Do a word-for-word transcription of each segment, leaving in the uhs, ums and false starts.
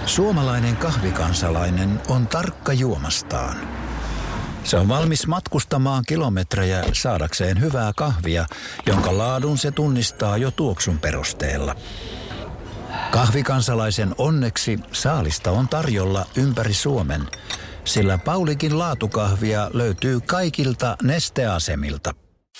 Suomalainen kahvikansalainen on tarkka juomastaan. Se on valmis matkustamaan kilometrejä saadakseen hyvää kahvia, jonka laadun se tunnistaa jo tuoksun perusteella. Kahvikansalaisen onneksi saalista on tarjolla ympäri Suomen, sillä Paulikin laatukahvia löytyy kaikilta Neste-asemilta.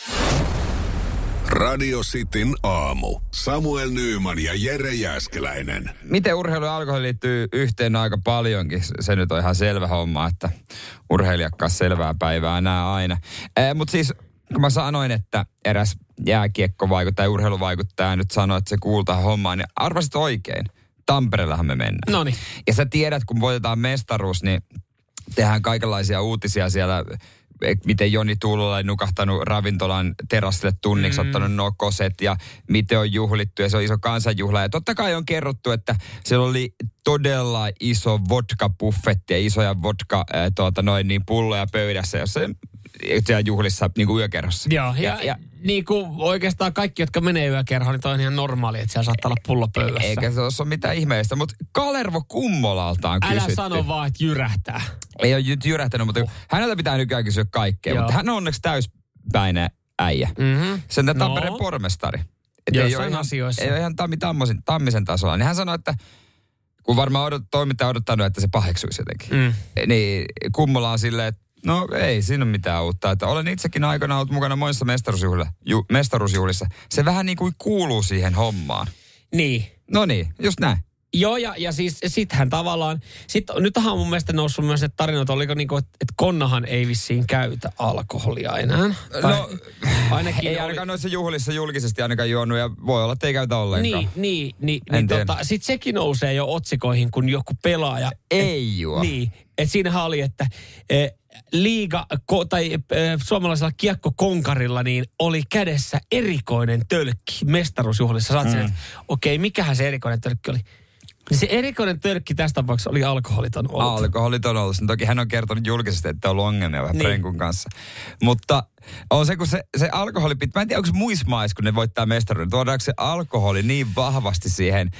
Radio Cityn aamu. Samuel Nyyman ja Jere Jääskeläinen. Miten urheilu ja alkoholi liittyy yhteen aika paljonkin? Se nyt on ihan selvä homma, että urheilijakkaan selvää päivää nää aina. Eh, Mutta siis, kun mä sanoin, että eräs jääkiekkovaikuttaja, urheiluvaikuttaja nyt sanoi, että se kuuluu tähän hommaan, niin arvasit oikein. Tampereellahan me mennään. Noniin. Ja sä tiedät, kun voitetaan mestaruus, niin tehdään kaikenlaisia uutisia siellä, miten Joni Tuulola on nukahtanut ravintolan terassille tunniksi, mm. ottanut nokoset ja miten on juhlittu ja se on iso kansanjuhla. Ja totta kai on kerrottu, että siellä oli todella iso vodka-buffetti ja isoja vodka äh, tuota, noin, niin pulloja pöydässä, jossa siellä juhlissa niin kuin yökerhossa. Joo, ja, ja, ja niin kuin oikeastaan kaikki, jotka menee yökerhoon, niin toi on ihan normaali, että siellä saattaa olla pullo pöydässä. Eikä se ole mitään ihmeellistä, mutta Kalervo Kummolalta on Älä kysytty. sano vaan, että jyrähtää. Ei ole nyt jyrähtänyt, mutta oh. häneltä pitää nykyään kysyä kaikkea, Joo. mutta hän on onneksi täyspäinen äijä. Mm-hmm. Sen no. Tampereen pormestari. Että ei ole ihan, ei ole ihan tammi, tammisen, tammisen tasolla. Niin hän sanoi, että kun varmaan odot, toimittaja on odottanut, että se paheksuisi jotenkin. Mm. Niin Kummola on silleen, että no ei siinä ole mitään uutta. Että olen itsekin aikana ollut mukana monissa mestaruusjuhlissa. Ju, mestaruusjuhlissa. Se vähän niin kuin kuuluu siihen hommaan. Niin. No niin, just näin. Joo, ja, ja siis sittenhän tavallaan, sit, nythän on mun mielestä noussut myös ne tarinat, oliko niinku, että et Konnahan ei vissiin käytä alkoholia enää. Tai no, ainakin ei oli ainakaan noissa juhlissa julkisesti ainakaan juonut, ja voi olla, että ei käytä ollenkaan. Niin, niin, niin, niin tota, sit sekin nousee jo otsikoihin, kun joku pelaaja. Ei et, juo. Niin, että siinähän oli, että e, liiga, ko, tai e, suomalaisella kiekkokonkarilla niin oli kädessä erikoinen tölkki mestaruusjuhlissa. Saat mm. sen, että okei, okay, mikähän se erikoinen tölkki oli? Se erikoinen tölkki tässä tapauksessa oli alkoholiton ollut. Alkoholiton ollut. Toki hän on kertonut julkisesti, että on ollut ongelmia vähän niin. Prenkun kanssa. Mutta on se, kun se, se alkoholi pitää, mä en tiedä, onko muissa maissa, kun ne voittaa mestaruuden, tuodaanko se alkoholi niin vahvasti siihen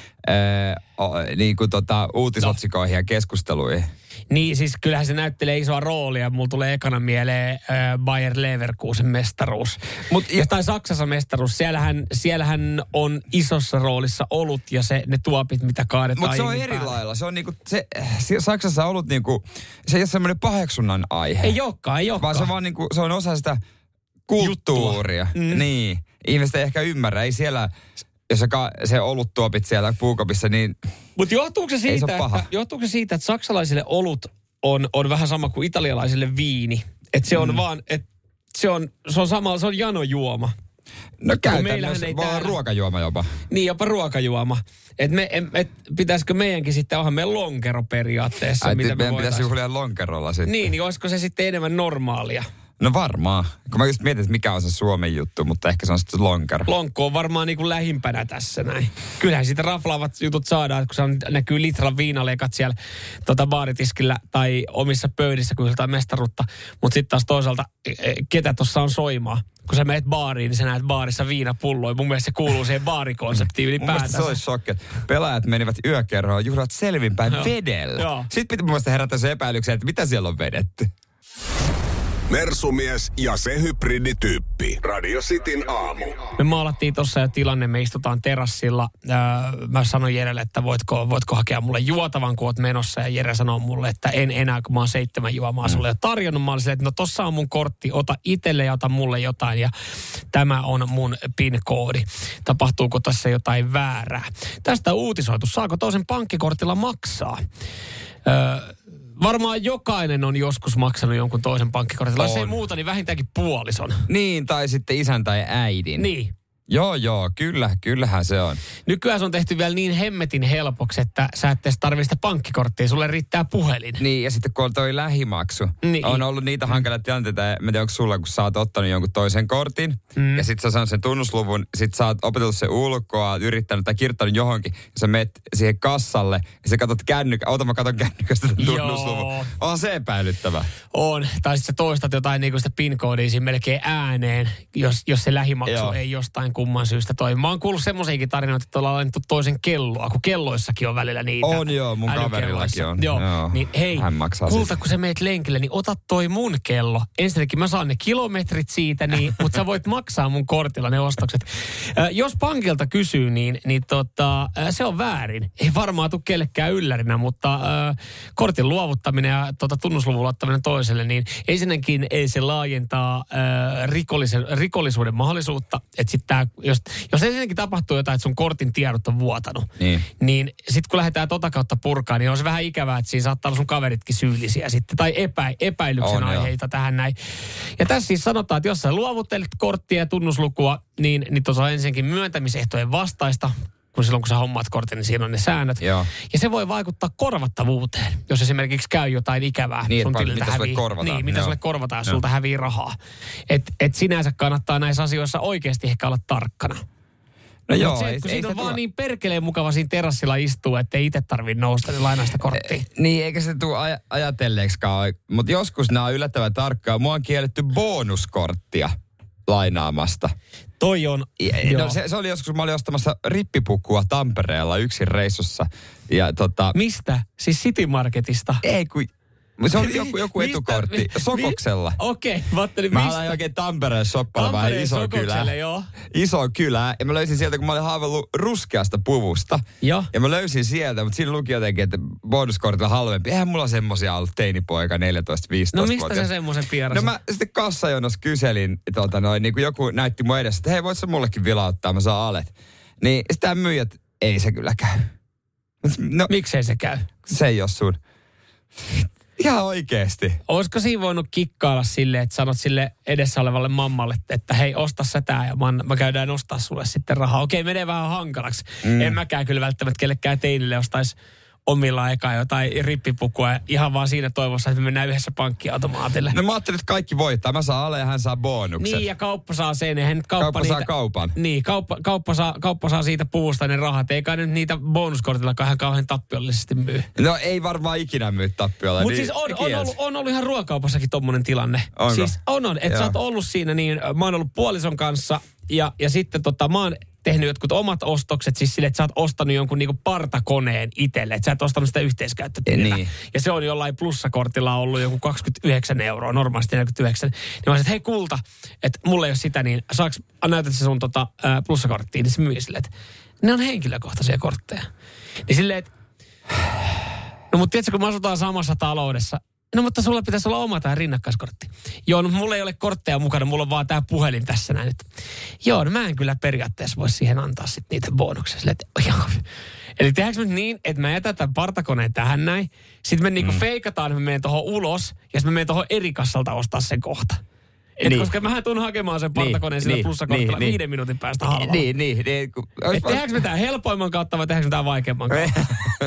ää, niin kuin tota, uutisotsikoihin no. ja keskusteluihin? Niin, siis kyllähän se näyttelee isoa roolia. Mulla tulee ekana mieleen äh, Bayer Leverkusen mestaruus. Mut, ja, tai Saksassa mestaruus. Siellähän, siellähän on isossa roolissa olut ja se, ne tuopit, mitä kaadetaan. Mutta se on eri päälle. Lailla. Se on niinku, se, Saksassa olut niinku, se ei ole semmoinen paheksunnan aihe. Ei olekaan, ei olekaan. Vaan se, vaan niinku, se on osa sitä kulttuuria. Mm. Niin. Ihmiset ei ehkä ymmärrä. Ei siellä, jos se, se olut tuopit siellä puukopissa, niin mutta johtuuko se siitä, että, johtuuko se siitä, että saksalaisille olut on, on vähän sama kuin italialaisille viini? Että se on mm. vaan, että se on, se on sama, se on janojuoma. No käytännössä voi olla ruokajuoma jopa. Niin, jopa ruokajuoma. Että me, et, pitäisikö meidänkin sitten, onhan meidän lonkero periaatteessa. Ai, mitä me meidän pitäisi juhlia lonkerolla sitten. Niin, niin olisiko se sitten enemmän normaalia? No varmaan. Kun mä just mietin, että mikä on se Suomen juttu, mutta ehkä se on sitten lonkero. Lonkko on varmaan niin kuin lähimpänä tässä näin. Kyllähän siitä raflaavat jutut saadaan, kun se on, näkyy litran viinalekat siellä tota baaritiskillä tai omissa pöydissä, kun jotain mestaruutta. Mutta sitten taas toisaalta, ketä tuossa on soimaa? Kun sä menet baariin, niin sä näet baarissa viinapulloja. Mun mielestä se kuuluu siihen baarikonseptiin ylipäätänsä. Mun mielestä se olisi shokki, että pelaajat menivät yökerhoon, juhlat selvinpäin no. vedellä. Joo. Sitten pitää mun mielestä herätä se epäilyksen, että mitä siellä on vedetty. Mersumies ja se hybridityyppi. Radio Cityn aamu. Me maalattiin tuossa jo tilanne, me istutaan terassilla. Öö, mä sanoin Jerelle, että voitko, voitko hakea mulle juotavan, kun oot menossa. Ja Jere sanoo mulle, että en enää, kun mä oon seitsemän juomaa mm. sulle jo tarjonnut. Mä olin silleen, että no tossa on mun kortti, ota itselle ja ota mulle jotain. Ja tämä on mun PIN-koodi. Tapahtuuko tässä jotain väärää? Tästä on uutisoitu, saako toisen pankkikortilla maksaa? Öö, Varmaan jokainen on joskus maksanut jonkun toisen pankkikortilla. Jos ei muuta, niin vähintäänkin puolison. Niin, tai sitten isän tai äidin. Niin. Joo, joo, kyllä, kyllähän se on. Nykyään se on tehty vielä niin hemmetin helpoksi, että sä et edes tarvitse sitä pankkikorttia, sulle riittää puhelin. Niin, ja sitten kun on toi lähimaksu, niin. On ollut niitä hankalia tilanteita, mä tiedän, onko sulla, kun sä oot ottanut jonkun toisen kortin, mm. ja sitten sä saanut sen tunnusluvun, sit sä oot opetellut sen ulkoa, yrittänyt tai kirjoittanut johonkin, ja sä menet siihen kassalle, ja sä katsot kännykä, ota mä katon kännykästä sen tunnusluvun. On se epäilyttävä. On, tai sitten sä toistat jotain niin kuin sitä PIN-koodia siinä melkein ääneen, jos, jos se lähimaksu Joo. ei jostain kumman syystä toi. Mä oon kuullut semmoisiakin tarinoita, että ollaan laitettu toisen kelloa, kun kelloissakin on välillä niitä. On joo, mun kaverillakin on. Joo, joo. Niin hei, kulta, siis. Kun sä meet lenkille, niin ota toi mun kello. Ensinnäkin mä saan ne kilometrit siitä, niin, mutta sä voit maksaa mun kortilla ne ostokset. Äh, jos pankilta kysyy, niin, niin tota, äh, se on väärin. Ei varmaan tule kellekään yllärinä, mutta äh, kortin luovuttaminen ja tota, tunnusluvun ottaminen toiselle, niin ensinnäkin ei se laajentaa äh, rikollisen, rikollisuuden mahdollisuutta. Että sit tää, jos, jos ensinnäkin tapahtuu jotain, että sun kortin tiedot on vuotanut, niin, niin sit kun lähdetään tota kautta purkaa, niin on se vähän ikävää, että siinä saattaa olla sun kaveritkin syyllisiä sitten. Tai epä, epäilyksen on, aiheita jo. Tähän näin. Ja tässä siis sanotaan, että jos sä luovuttelet korttia ja tunnuslukua, niin, niin tuossa on ensinnäkin myöntämisehtojen vastaista. Kun silloin kun sä hommaat kortin, niin siinä on ne säännöt. Joo. Ja se voi vaikuttaa korvattavuuteen, jos esimerkiksi käy jotain ikävää. Niin, sun mitä sulle korvataan. Niin, mitä sulle korvataan, jos sulta hävii rahaa. Että et sinänsä kannattaa näissä asioissa oikeasti ehkä olla tarkkana. No joo, se, ei, kun ei siinä on vaan tulla... niin perkeleen mukava siinä terassilla istua, että ei itse tarvitse nousta, niin lainaa sitä korttia. E, niin, eikä se tule aj- ajatelleeksikaan. Mutta joskus nämä on yllättävän tarkkaa. Mua on kielletty bonuskorttia lainaamasta. Toi on, ja, no se, se oli joskus, kun mä olin ostamassa rippipukua Tampereella yksin reissussa. Ja tota... Mistä? Siis City Marketista? Ei, kun... Se oli joku, joku etukortti. Mi, Sokoksella. Okei, okay, mä ajattelin, mä aloin oikein Tampereen shoppailla vähän iso kylä. Joo. Iso kylä. Ja mä löysin sieltä, kun mä olin haaveillut ruskeasta puvusta. Joo. Ja mä löysin sieltä, mutta siinä luki jotenkin, että bonuskortilla halvempi. Eihän mulla semmosia ollut teinipoika neljätoista viisitoista. No mistä sä semmoisen pierasit? No mä sitten kassajonossa kyselin, tota noin, niin kuin joku näytti mun edessä, että hei, voit sä mullekin vilauttaa, mä saan alet. Niin sitä myyjät, ei se kyllä käy. No, miksei se käy? Se ei oo sun. Ihan oikeesti. Olisiko siinä voinut kikkailla silleen, että sanot sille edessä olevalle mammalle, että hei, osta sä tää ja mä, mä käydään ostaa sulle sitten rahaa. Okei, menee vähän hankalaksi. Mm. En mäkään kyllä välttämättä kellekään teinille ostaisi omilla eka jotain rippipukua ihan vaan siinä toivossa, että me mennään yhdessä pankkiautomaatille. No mä ajattelin, että kaikki voittaa. Mä saan ale ja hän saa bonukset. Niin ja kauppa saa sen. Eihän nyt kauppa, kauppa niitä, saa kaupan. Niin, kauppa, kauppa, saa, kauppa saa siitä puvusta ne rahat. Eikä nyt niitä bonuskortillakaan ihan kauhean tappiollisesti myy. No ei varmaan ikinä myy tappiolla. Mutta niin, siis on, on, ollut, on ollut ihan ruokakaupassakin tommonen tilanne. Onko? Siis on on. Että sä oot ollut siinä niin, mä oon ollut puolison kanssa ja, ja sitten tota mä oon tehnyt jotkut omat ostokset, siis sille, että sä oot ostanut jonkun niinku partakoneen itselle, että sä et ostanut sitä yhteiskäyttötilillä. Niin. Ja se on jollain plussakortilla ollut joku kaksikymmentäyhdeksän euroa, normaalisti neljäkymmentäyhdeksän. Niin mä sanoin, että hei kulta, että mulla ei ole sitä, niin saaks, näytät se sun tota, ää, plussakorttiin, niin se myy silleen, että ne on henkilökohtaisia kortteja. Niin silleen, että no mutta tiedätkö, kun me asutaan samassa taloudessa, no mutta sulla pitäisi olla oma tämä rinnakkaiskortti. Joo, no mulla ei ole kortteja mukana, mulla on vaan tämä puhelin tässä näin. Joo, no mä en kyllä periaatteessa voi siihen antaa sit niitä bonuksia. Sille, että, eli tehdäänkö nyt niin, että mä jätän tämän partakoneen tähän näin, sitten me niinku mm. feikataan, että mä menen tuohon ulos, ja sitten mä menen tuohon eri kassalta ostaa sen kohta. Et niin. Koska mähän tuun hakemaan sen partakoneen niin, sillä niin, plussakortilla niin, viiden niin. minuutin päästä halvalla. Niin, niin. niin kun, että tehdäänkö me tämän helpoimman kautta vai tehdäänkö me tämän vaikeamman kautta?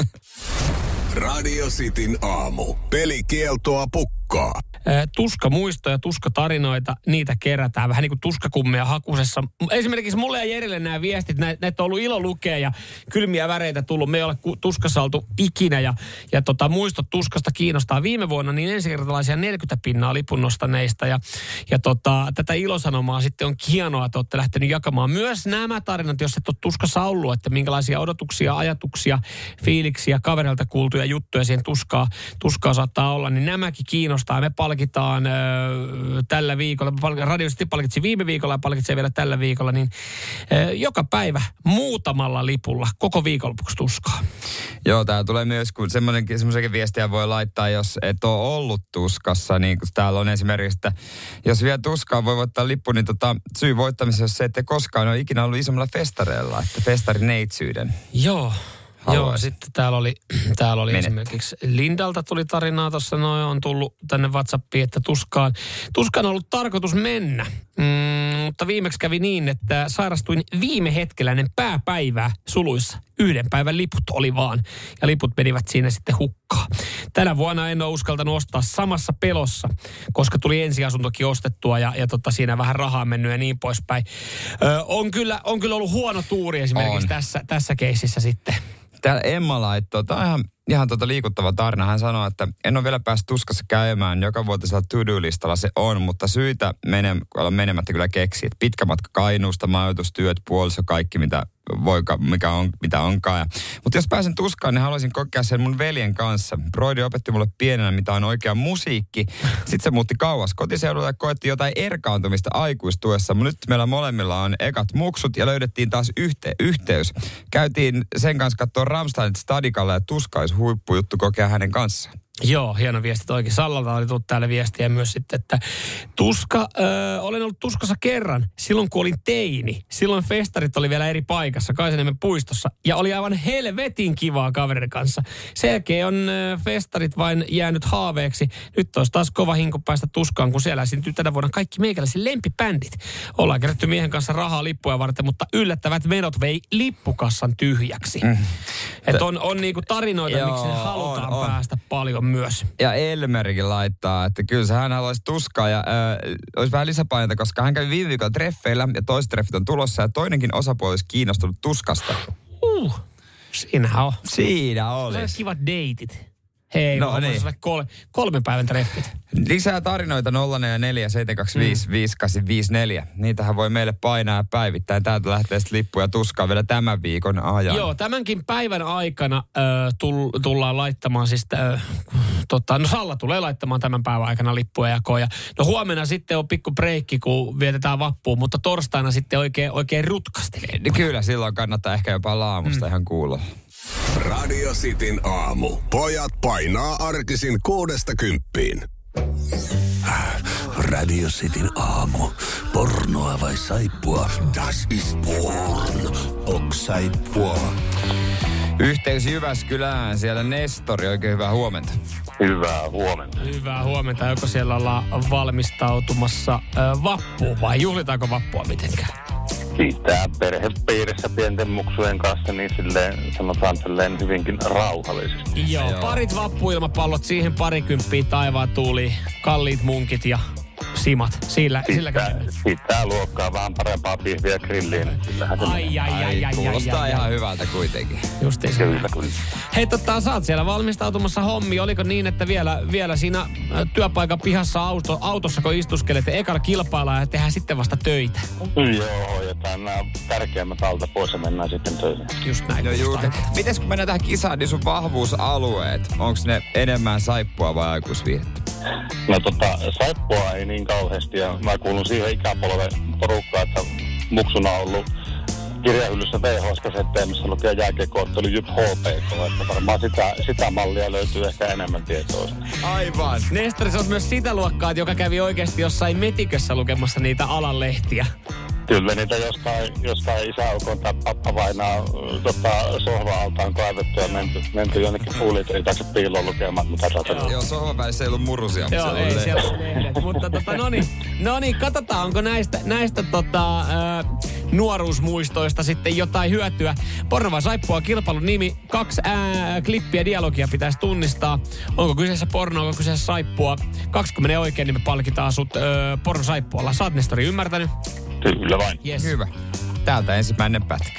Radio Cityn aamu. Pelikieltoa pukkaa. Tuskamuistoja, tuskatarinoita, niitä kerätään vähän niin kuin tuskakummia hakusessa. Esimerkiksi mulle ja Jerille nämä viestit, näitä on ollut ilo lukea ja kylmiä väreitä tullut. Me ei ole tuskassa oltu ikinä ja, ja tota, muistot tuskasta kiinnostaa. Viime vuonna niin ensikertalaisia neljäkymmentä pinnaa lipun nostaneista ja, ja tota, tätä ilosanomaa sitten on hienoa, että olette lähtenyt jakamaan myös nämä tarinat, jos et ole tuskassa ollut, että minkälaisia odotuksia, ajatuksia, fiiliksiä, kavereilta kuultuja juttuja siihen tuskaa, tuskaa saattaa olla, niin nämäkin kiinnostaa. Me palkitaan ö, tällä viikolla, Radio City palkitsi viime viikolla ja palkitsee vielä tällä viikolla, niin ö, joka päivä muutamalla lipulla koko viikonlopuksi tuskaa. Joo, tää tulee myös, kun semmoisenkin viestiä voi laittaa, jos et ole ollut tuskassa, niin kun täällä on esimerkiksi, että jos vielä tuskaa voi voittaa lippu, niin tota, syy voittamisessa on se, että koskaan ole ikinä ollut isommalla festareilla, että festarineitsyyden. Joo. Haluaisin. Joo, sitten täällä oli, täällä oli esimerkiksi Lindalta tuli tarinaa tuossa, noin on tullut tänne WhatsAppiin, että tuskaan, tuskaan on ollut tarkoitus mennä. Mm, mutta viimeksi kävi niin, että sairastuin viime hetkellä ennen pääpäivää suluissa. Yhden päivän liput oli vaan, ja liput menivät siinä sitten hukkaan. Tänä vuonna en ole uskaltanut ostaa samassa pelossa, koska tuli ensiasuntokin ostettua, ja, ja tota, siinä vähän rahaa mennyt ja niin poispäin. Ö, on, kyllä, on kyllä ollut huono tuuri esimerkiksi tässä, tässä keississä sitten. Täällä Emma laittoi, tämä on ihan ihan tota liikuttava tarina. Hän sanoi, että en ole vielä päässyt tuskassa käymään. Joka vuotisella to-do-listalla se on, mutta syitä mene, olla menemättä kyllä keksiä. Pitkä matka Kainuusta, majoitustyöt, puoliso, kaikki mitä voika, mikä on, mitä onkaan. Ja, mutta jos pääsen tuskaan, niin haluaisin kokea sen mun veljen kanssa. Broidi opetti mulle pienenä, mitä on oikea musiikki. Sitten se muutti kauas kotiseudulle ja koetti jotain erkaantumista aikuistuessa. Nyt meillä molemmilla on ekat muksut ja löydettiin taas yhte, yhteys. Käytiin sen kanssa katsoa Rammsteinit Stadikalla ja tuskais huippujuttu kokea hänen kanssaan. Joo, hieno viesti toikin. Sallalta oli tullut täällä viestiä myös sitten, että tuska, öö, olen ollut tuskassa kerran, silloin kun olin teini. Silloin festarit oli vielä eri paikassa, Kaisaniemen puistossa, ja oli aivan helvetin kivaa kaverin kanssa. Sen jälkeen on öö, festarit vain jäänyt haaveeksi. Nyt olisi taas kova hinku päästä tuskaan, kun siellä esiintyy tänä vuonna kaikki meikäläisen lempipändit. Ollaan kerätty miehen kanssa rahaa lippuja varten, mutta yllättävät menot vei lippukassan tyhjäksi. Mm. Että on, on niinku tarinoita, joo, miksi halutaan on, on. päästä paljon myös. Ja Elmerikin laittaa, että kyllä se hän haluaisi tuskaa ja äh, olisi vähän lisäpainetta, koska hän kävi viime viikolla treffeillä ja toiset treffit on tulossa ja toinenkin osapuoli olisi kiinnostunut tuskasta. Uh, siinähän on. Siinä olisi. Se kivat deitit. Hei, no, niin. kolme, kolme päivän treffit. Lisää tarinoita nolla neljä seitsemän kaksi viisi viisi kahdeksan viisi neljä. Niitähän voi meille painaa päivittäin. Täältä lähtee sitten lippuja tuskaa vielä tämän viikon ajan. Joo, tämänkin päivän aikana äh, tull, tullaan laittamaan siis, äh, tota, no Salla tulee laittamaan tämän päivän aikana lippuja jakoon. Ja, no huomenna sitten on pikku breikki, kun vietetään vappuun, mutta torstaina sitten oikein, oikein rutkasti. Kyllä, silloin kannattaa ehkä jopa laamusta mm. ihan kuulla. Radio Cityn aamu. Pojat painaa arkisin kuudesta kymppiin. Radio Cityn aamu. Pornoa vai saippua? Das ist porn. Ok saippua. Yhteys Jyväskylään. Siellä Nestori. Oikein hyvää huomenta. Hyvää huomenta. Hyvää huomenta. Joko siellä ollaan valmistautumassa äh, vappuun vai juhlitaanko vappua mitenkään? Kiittää perhepiirissä pienten muksujen kanssa, niin silleen sanotaan silleen hyvinkin rauhallisesti. Joo, Joo. parit vappuilmapallot, siihen parikymppiä taivaan tuuli, kalliit munkit ja simat. Sillä, sillä Pitää luokkaa vähän parempaa pihviä grilliin. Ai, ai, ai, ai, ai. Kuulostaa ai, ihan ai. hyvältä kuitenkin. Justiin kyllä, kyllä. Hei, totta, sä oot siellä valmistautumassa hommi. Oliko niin, että vielä, vielä siinä työpaikan pihassa auto, autossa, kun istuskelet, ekalla kilpaillaan ja tehdään sitten vasta töitä? Joo, hoidetaan nämä tärkeimmät alta pois ja mennään sitten töihin. Just näin. No juuri. Mites kun mennään tähän kisaan, niin sun vahvuusalueet, onko ne enemmän saippua vai aikuisviihdettä? No tota, saippua ei niin kauheasti ja mä kuulun siihen ikäpolven porukkaan, että muksuna on ollut kirjahyllyssä V H S-kasetteja, missä lukee jääkiekko-ottelu Jyp H P K, että varmaan sitä, sitä mallia löytyy ehkä enemmän tietoa. Aivan. Nestori, se on myös sitä luokkaa, joka kävi oikeasti jossain metikössä lukemassa niitä alanlehtiä. Kyllä niitä jostain, jostain isäukon tai pappavainaa tota, sohva-altaan kaivettu ja menty, menty jonnekin puuliin, taakse piiloon lukemaan, mitä saattaa. Joo, sohvan välissä ei ollut murusia. Joo, ei siellä ole lehdet. Mutta tota, no niin, no niin, katsotaan, onko näistä, näistä tota, äh, nuoruusmuistoista sitten jotain hyötyä. Porno vai saippua kilpailun nimi. Kaksi ää, klippiä dialogia pitäisi tunnistaa. Onko kyseessä porno, onko kyseessä saippua. kaksikymmentä oikein, niin me palkitaan sut äh, porno saippualla. Sä oot, Nestori, ymmärtänyt? Kyllä vain. Yes. Hyvä. Täältä ensimmäinen pätkä.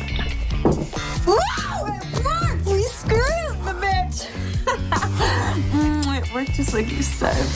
Wow! Mark, we screwed the bitch! mm, it worked just like you said.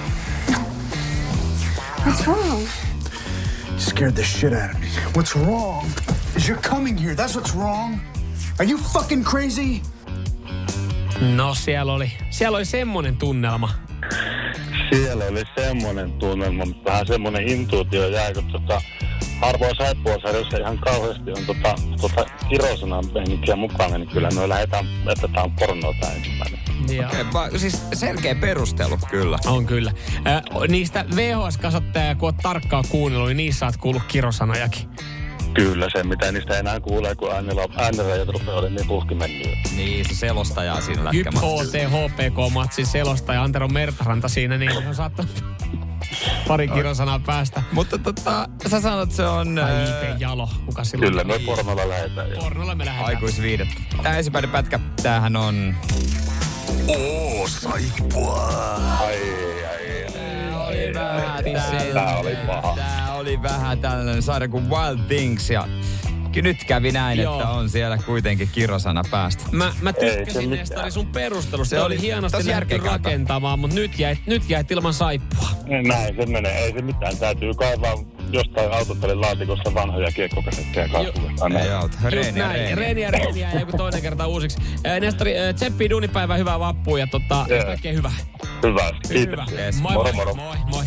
What's wrong? You scared the shit out of me. What's wrong is you're coming here. That's what's wrong. Are you fucking crazy? No siellä oli, siellä oli semmonen tunnelma. Siellä oli semmoinen tunnelma, mutta vähän semmoinen intuutio jäi, kun tota, harvoin saippuasarjoissa ihan kauheasti on tota, tota kirosanan meininkiä mukana, niin kyllä me lähdetään, että tämä on pornoa tämä ensimmäinen. Okei, okay, siis selkeä perustelu kyllä. On kyllä. Äh, niistä V H S-kasatteja, kun oot tarkkaan kuunnellut, niin niissä oot kuullut kirosanojakin. Kyllä se, mitä niistä enää kuulee, kun äänirajat rupeaa olemaan niin puhki mennyt. Niin, se selostajaa siinä Jyp lätkämatsissa. H T H P K-matsin selostaja Antero Mertaranta siinä, niin on saattanut pari kirosanaa päästä. Mutta tota, sä sanot, että se on... Tai I P Jalo, kuka silloin? Kyllä, me pornolla lähdetään. Pornolla me lähdetään. Aikuisviidettä. Tää ensimmäinen pätkä, tämähän on... Oo, saippua. Ai, ai, ai. Vähän Tää oli paha. Tää oli vähän tällainen sarja kuin Wild Things ja nyt kävi näin, Joo. että on siellä kuitenkin kirosana päästä. Mä, mä Ei se tykkäsin mitään. Nestari sun perustelusta. Se Se oli oli hienosti tosi lähdetty järkeenkäypä. rakentamaan, mutta nyt jäit, nyt jäit ilman saippua. Näin se menee. Ei se mitään. Täytyy kaivaa jostain autotallin laatikosta vanhoja kiekkokasetteja kasvua. Ei auta. Just Reeniä, näin. reeniä. Reeniä, reeniä ja joku toinen kerta uusiksi. Äh, Nestari, äh, tsemppiä duunipäivää, hyvää vappua ja tota, Joo. kaikkea hyvää. Hyvä. Kiitos. Hyvä. Yes. Moi, Moro, moi, moro. moi, moi.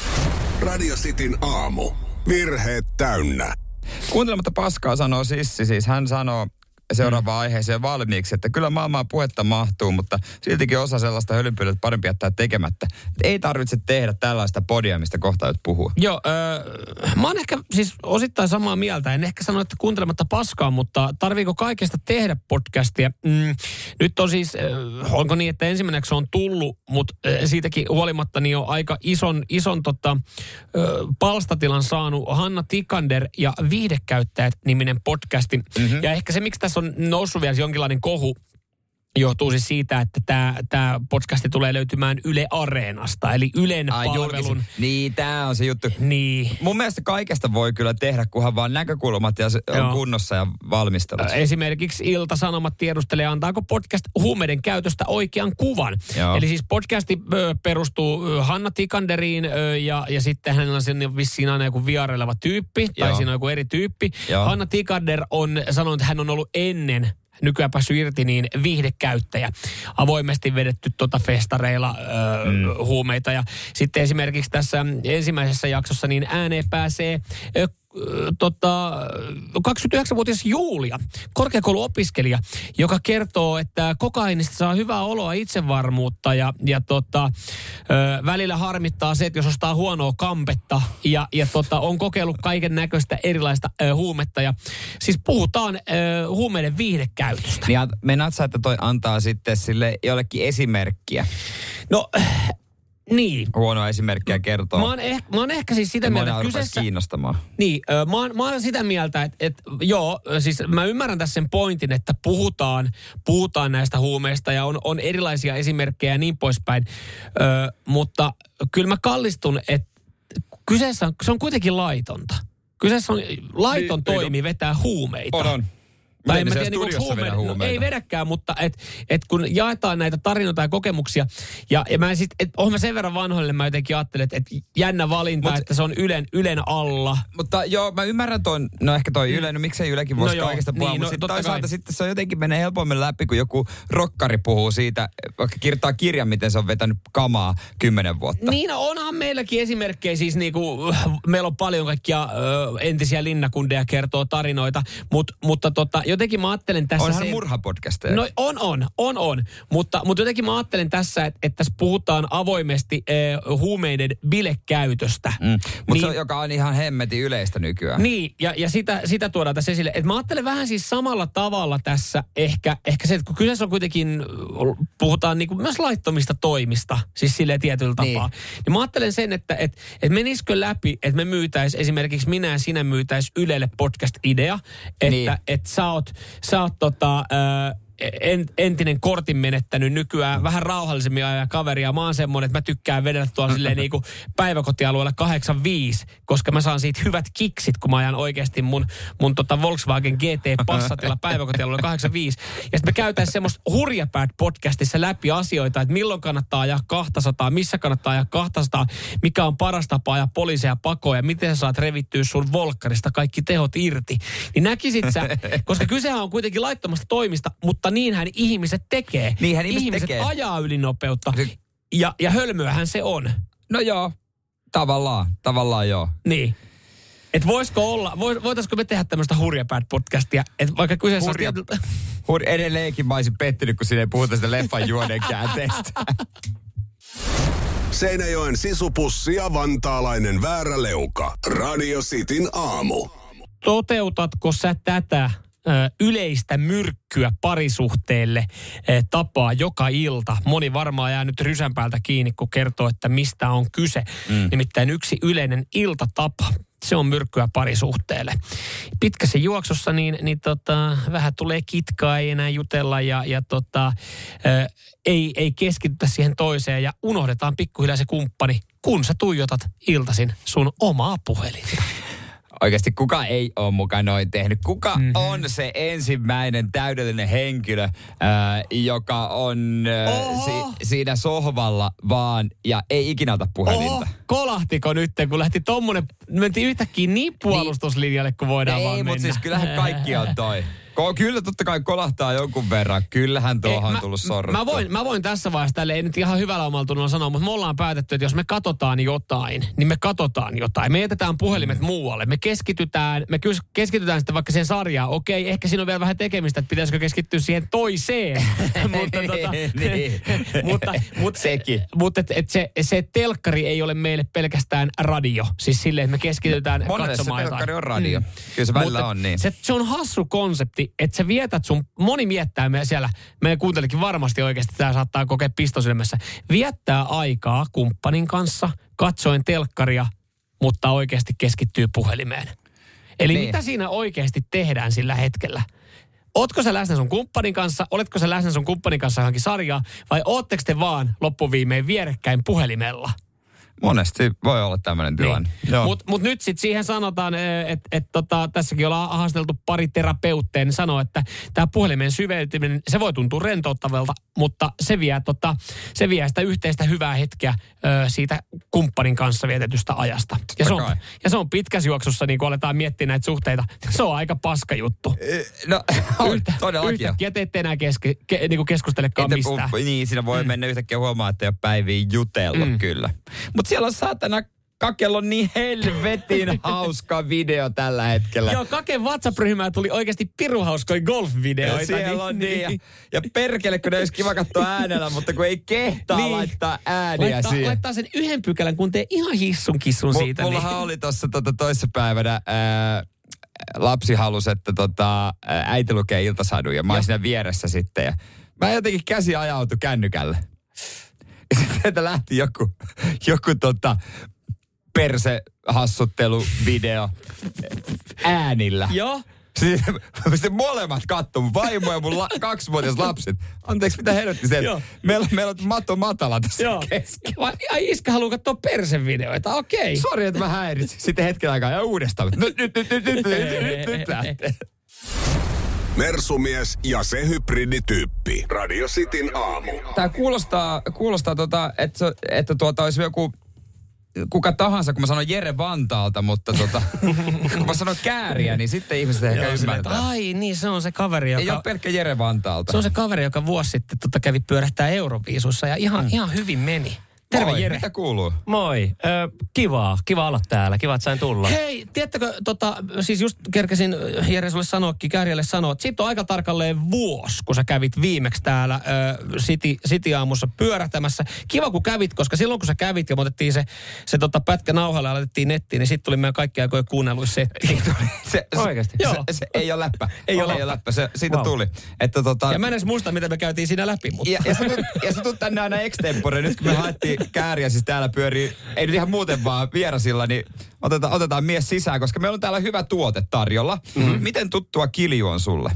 Radio Cityn aamu. Virheet täynnä. Kuuntelematta paskaa sanoo Sissi, siis hän sanoo seuraavaan aiheeseen valmiiksi, että kyllä maailmaan puhetta mahtuu, mutta siltikin osa sellaista hölynpölyä, että parempi jättää tekemättä. Että ei tarvitse tehdä tällaista podia, mistä kohta nyt puhua. Joo, öö, mä oon ehkä siis osittain samaa mieltä. En ehkä sano, että kuuntelematta paskaa, mutta tarviiko kaikesta tehdä podcastia? Mm, nyt on siis, äh, onko niin, että ensimmäiseksi on tullut, mutta äh, siitäkin huolimatta niin on aika ison, ison tota, äh, palstatilan saanut Hanna Tikander ja Viihdekäyttäjät-niminen podcasti. Mm-hmm. Ja ehkä se, miksi tässä on noussut vielä jonkinlainen kohu, johtuu siis siitä, että tämä tää podcasti tulee löytymään Yle Areenasta, eli Ylen Ai, palvelun. julkisen. Niin, tää on se juttu. Niin. Mun mielestä kaikesta voi kyllä tehdä, kunhan vaan näkökulmat ja se on Joo. kunnossa ja valmistelut. Esimerkiksi Ilta-Sanomat tiedustelee, antaako podcast huumeiden käytöstä oikean kuvan. Joo. Eli siis podcasti ö, perustuu ö, Hanna Tikanderiin ö, ja, ja sitten hänellä on sen vissiin aina joku vieraileva tyyppi, tai Joo. siinä on joku eri tyyppi. Joo. Hanna Tikander on sanonut, että hän on ollut ennen nykyään päässyt irti, niin viihdekäyttäjä. Avoimesti vedetty tota festareilla ö, mm. huumeita. Ja sitten esimerkiksi tässä ensimmäisessä jaksossa niin ääneen pääsee ö, tota, kaksikymmentäyhdeksänvuotias Julia, korkeakouluopiskelija, joka kertoo, että kokainista saa hyvää oloa, itsevarmuutta ja, ja tota, ö, välillä harmittaa se, että jos ostaa huonoa kampetta ja, ja tota, on kokeillut kaiken näköistä erilaista ö, huumetta. Ja siis puhutaan ö, huumeiden viihdekäytöstä. Niin meinaat sä, että toi antaa sitten sille jollekin esimerkkiä? No, niin. Huonoa esimerkkiä kertoo. Mä oon, ehkä, mä oon ehkä siis sitä Ja mieltä, moni että rupesi kyseessä... kiinnostamaan. Niin, ö, mä oon, mä oon sitä mieltä, että, että joo, siis mä ymmärrän tässä sen pointin, että puhutaan, puhutaan näistä huumeista ja on, on erilaisia esimerkkejä ja niin poispäin. Ö, mutta kyllä mä kallistun, että kyseessä on, se on kuitenkin laitonta. Kyseessä on laiton Niin, toimi vetää huumeita. On, on. Tai en Miten mä ne tiedä, siellä niin studiossa vedä no, huumeita? ei vedäkään, mutta et, et kun jaetaan näitä tarinoita ja kokemuksia, ja, ja mä sit, et, oon mä sen verran vanhoille, mä jotenkin ajattelen, että et jännä valinta, Mut, että se on Ylen, Ylen alla. Mutta joo, mä ymmärrän ton, no ehkä toi Yle, no miksei Ylekin voisi No joo, kaikesta puhua, niin, mutta no sitten totta toisaalta kai. sitten se on jotenkin menee helpommin läpi, kun joku rokkari puhuu siitä, vaikka kirjoittaa kirjan, miten se on vetänyt kamaa kymmenen vuotta. Niin, no onhan meilläkin esimerkkejä, siis niinku, meillä on paljon kaikkia ö, entisiä linnakundeja kertoo tarinoita, mut, mutta tota, jotenkin mä ajattelen tässä Onhan se... murhapodcasteja. No on, on, on, on. Mutta, mutta jotenkin mä ajattelen tässä, että, että tässä puhutaan avoimesti eh, huumeiden bilekäytöstä. Mm. Mutta niin, se on, joka on ihan hemmetin yleistä nykyään. Niin, ja, ja sitä, sitä tuodaan tässä esille. Et mä ajattelen vähän siis samalla tavalla tässä ehkä, ehkä se, että kun kyseessä on kuitenkin, puhutaan niinku myös laittomista toimista, siis silleen tietyllä Niin. tapaa. Niin mä ajattelen sen, että et, et menisikö läpi, että me myytäis, esimerkiksi minä ja sinä myytäis Ylelle podcast-idea, että Niin. et sä oot, sä oot tota... Ö, entinen kortin menettänyt nykyään vähän rauhallisemmin ajaa kaveria. Mä oon semmoinen, että mä tykkään vedellä tuolla silleen niinku päiväkotialueella kahdeksan viisi, koska mä saan siitä hyvät kiksit, kun mä ajan oikeasti mun, mun tota Volkswagen G T Passatilla päiväkotialueella kahdeksan viisi. Ja sitten me käytäisiin semmoista Hurjapäät podcastissa läpi asioita, että milloin kannattaa ajaa kaksisataa, missä kannattaa ajaa kaksisataa, mikä on paras tapa ajaa poliiseja pakoon ja miten sä saat revittyä sun volkkarista kaikki tehot irti. Niin näkisit sä, koska kysehän on kuitenkin laittomasta toimista, mutta niinhän ihmiset tekee. Niinhän ihmiset ihmiset tekee. ajaa ylinopeutta Ky- ja, ja hölmöähän se on. No joo, tavallaan, tavallaan joo. Niin. Että voisiko olla, voitaisiko me tehdä tämmöistä Hurjapäät-podcastia, että vaikka kyseessä Hurja- on tietyllä... Hur, edelleenkin mä olisin pettynyt, kun siinä ei puhuta sitä leffan juonen käänteestä. Seinäjoen sisupussi ja vantaalainen vääräleuka. Radio Cityn aamu. Toteutatko sä tätä ö, yleistä myrkkyä parisuhteelle ö, tapaa joka ilta? Moni varmaan jää nyt rysän päältä kiinni, kun kertoo, että mistä on kyse. Mm. Nimittäin yksi yleinen iltatapa. Se on myrkkyä parisuhteelle. Pitkässä juoksussa niin, niin tota, vähän tulee kitkaa, ei enää jutella ja, ja tota, ö, ei, ei keskitytä siihen toiseen ja unohdetaan pikkuhiljaa se kumppani, kun sä tuijotat iltaisin sun omaa puhelinta. Oikeasti kuka ei ole mukaan noin tehnyt? Kuka mm-hmm. on se ensimmäinen täydellinen henkilö, äh, joka on äh, si- siinä sohvalla vaan ja ei ikinä ota puhelinta? Oho, kolahtiko nyt, kun lähti tommonen, mentiin yhtäkkiä niin puolustuslinjalle, kun voidaan ei, vaan mennä. Ei, mutta siis kyllähän kaikki on toi. Kyllä totta kai kolahtaa jonkun verran. Kyllähän tuohon on tullut sorruttua. Mä voin, mä voin tässä vaiheessa, tälle ei nyt ihan hyvällä omalla tunnolla sanoa, mutta me ollaan päätetty, että jos me katsotaan jotain, niin me katsotaan jotain. Me jätetään puhelimet mm. muualle. Me keskitytään, me keskitytään sitten vaikka siihen sarjaan. Okei, ehkä siinä on vielä vähän tekemistä, että pitäisikö keskittyä siihen toiseen. mutta tota, niin. mutta, mutta, Sekin. mutta et, et se, se telkkari ei ole meille pelkästään radio. Siis silleen, että me keskitytään monelle katsomaan se jotain. telkkari on radio. Mm. Kyllä se välillä mutta on niin. Se, se on hassu konsepti, että sä vietät sun, moni miettää me siellä, meidän kuuntelikin varmasti oikeasti, tämä saattaa kokea pistosydämessä, viettää aikaa kumppanin kanssa, katsoen telkkaria, mutta oikeasti keskittyy puhelimeen. Eli niin. Mitä siinä oikeasti tehdään sillä hetkellä? Ootko sä läsnä sun kumppanin kanssa, oletko sä läsnä sun kumppanin kanssa johonkin sarjaa, vai ootteko te vaan loppuviimein vierekkäin puhelimella? Monesti voi olla tämmöinen tilanne. Niin. Mutta mut nyt sitten siihen sanotaan, että et tota, tässäkin ollaan haasteltu pari terapeutteja, niin sanoo, että tämä puhelimen syveytyminen, se voi tuntua rentouttavalta, mutta se vie, tota, se vie sitä yhteistä hyvää hetkeä ö, siitä kumppanin kanssa vietetystä ajasta. Ja se, on, ja se on pitkässä juoksussa, niin kun aletaan miettiä näitä suhteita, se on aika paska juttu. No, on, Yhtä, todellakin. Yhtäkkiä te ette enää keske, ke, niin keskustelekaan mistään. Niin, siinä voi mm. mennä yhtäkkiä huomaa, että ei ole päiviä jutellut mm. kyllä. Mutta siellä on saatana Kakella on niin helvetin hauska video tällä hetkellä. Joo, Kaken WhatsApp-ryhmään tuli oikeasti piruhauskoja golf-videoita. Ja siellä on niin. Ja, ja perkele, kun ne olisi kiva katsoa äänellä, mutta kun ei kehtaa niin. laittaa ääniä laittaa, siihen. Laittaa sen yhden pykälän, kun tee ihan hissun kissun M- siitä. Mullahan niin. oli tuossa tota, toissapäivänä ää, lapsi halusi, että tota, äiti lukee iltasadun ja mä olin siinä vieressä sitten. Ja mä jotenkin käsi ajautui kännykälle. Ja sitten lähti joku, joku tota... persehassuttelu-video äänillä. Joo. Siis se molemmat kattoo, mun vaimo ja mun la, kaksivuotias lapset. Anteeksi, mitä helvetti sen? Meillä, meillä on matto matala tässä kesken. Ai iskä haluaa katsoa persevideoita, okei. Okay. Sori, että mä häiritsin. Sitten hetken aikaa ja uudestaan. Nyt, nyt, nyt, nyt, nyt, nyt, nyt lähtee. Mersumies ja se hybridityyppi. Radio Cityn aamu. Tää kuulostaa, kuulostaa tota, että, että tuota olisi joku... kuka tahansa, kun mä sanon Jere Vantaalta, mutta tota, kun mä sanon Kääriä, niin sitten ihmiset ehkä ymmärtää. Ai niin, se on se kaveri, joka... Ei ole pelkkä Jere Vantaalta. Se on se kaveri, joka vuosi sitten tota kävi pyörähtää Euroviisussa ja ihan, mm. ihan hyvin meni. Terve Moi, Jere. Mitä kuuluu? Moi, ö, kivaa, kiva olla täällä, kiva, että sain tulla. Hei, tiedättekö, tota, siis just kerkesin Jere sulle sanoakin, Kääriälle sanoa, että siitä on aika tarkalleen vuosi, kun sä kävit viimeksi täällä ö, City, City-aamussa pyörähtämässä. Kiva, kun kävit, koska silloin kun sä kävit ja me otettiin se, se tota pätkä nauhalle ja laitettiin nettiin, niin sitten tuli meidän kaikki aikojen kuunnelluissetti. se, Oikeasti? Se, se, se ei ole läppä. Ei ole läppä. läppä. Se, siitä wow. tuli. Että, tota... Ja mä en edes muista, mitä me käytiin siinä läpi. Mutta... Ja, ja, sä tulet, ja sä tulet tänne aina extempore. Nyt kun me haettiin Kääriä, siis täällä pyörii, ei nyt ihan muuten vaan vierasilla, niin otetaan, otetaan mies sisään, koska meillä on täällä hyvä tuote tarjolla. Mm-hmm. Miten tuttua kilju on sulle?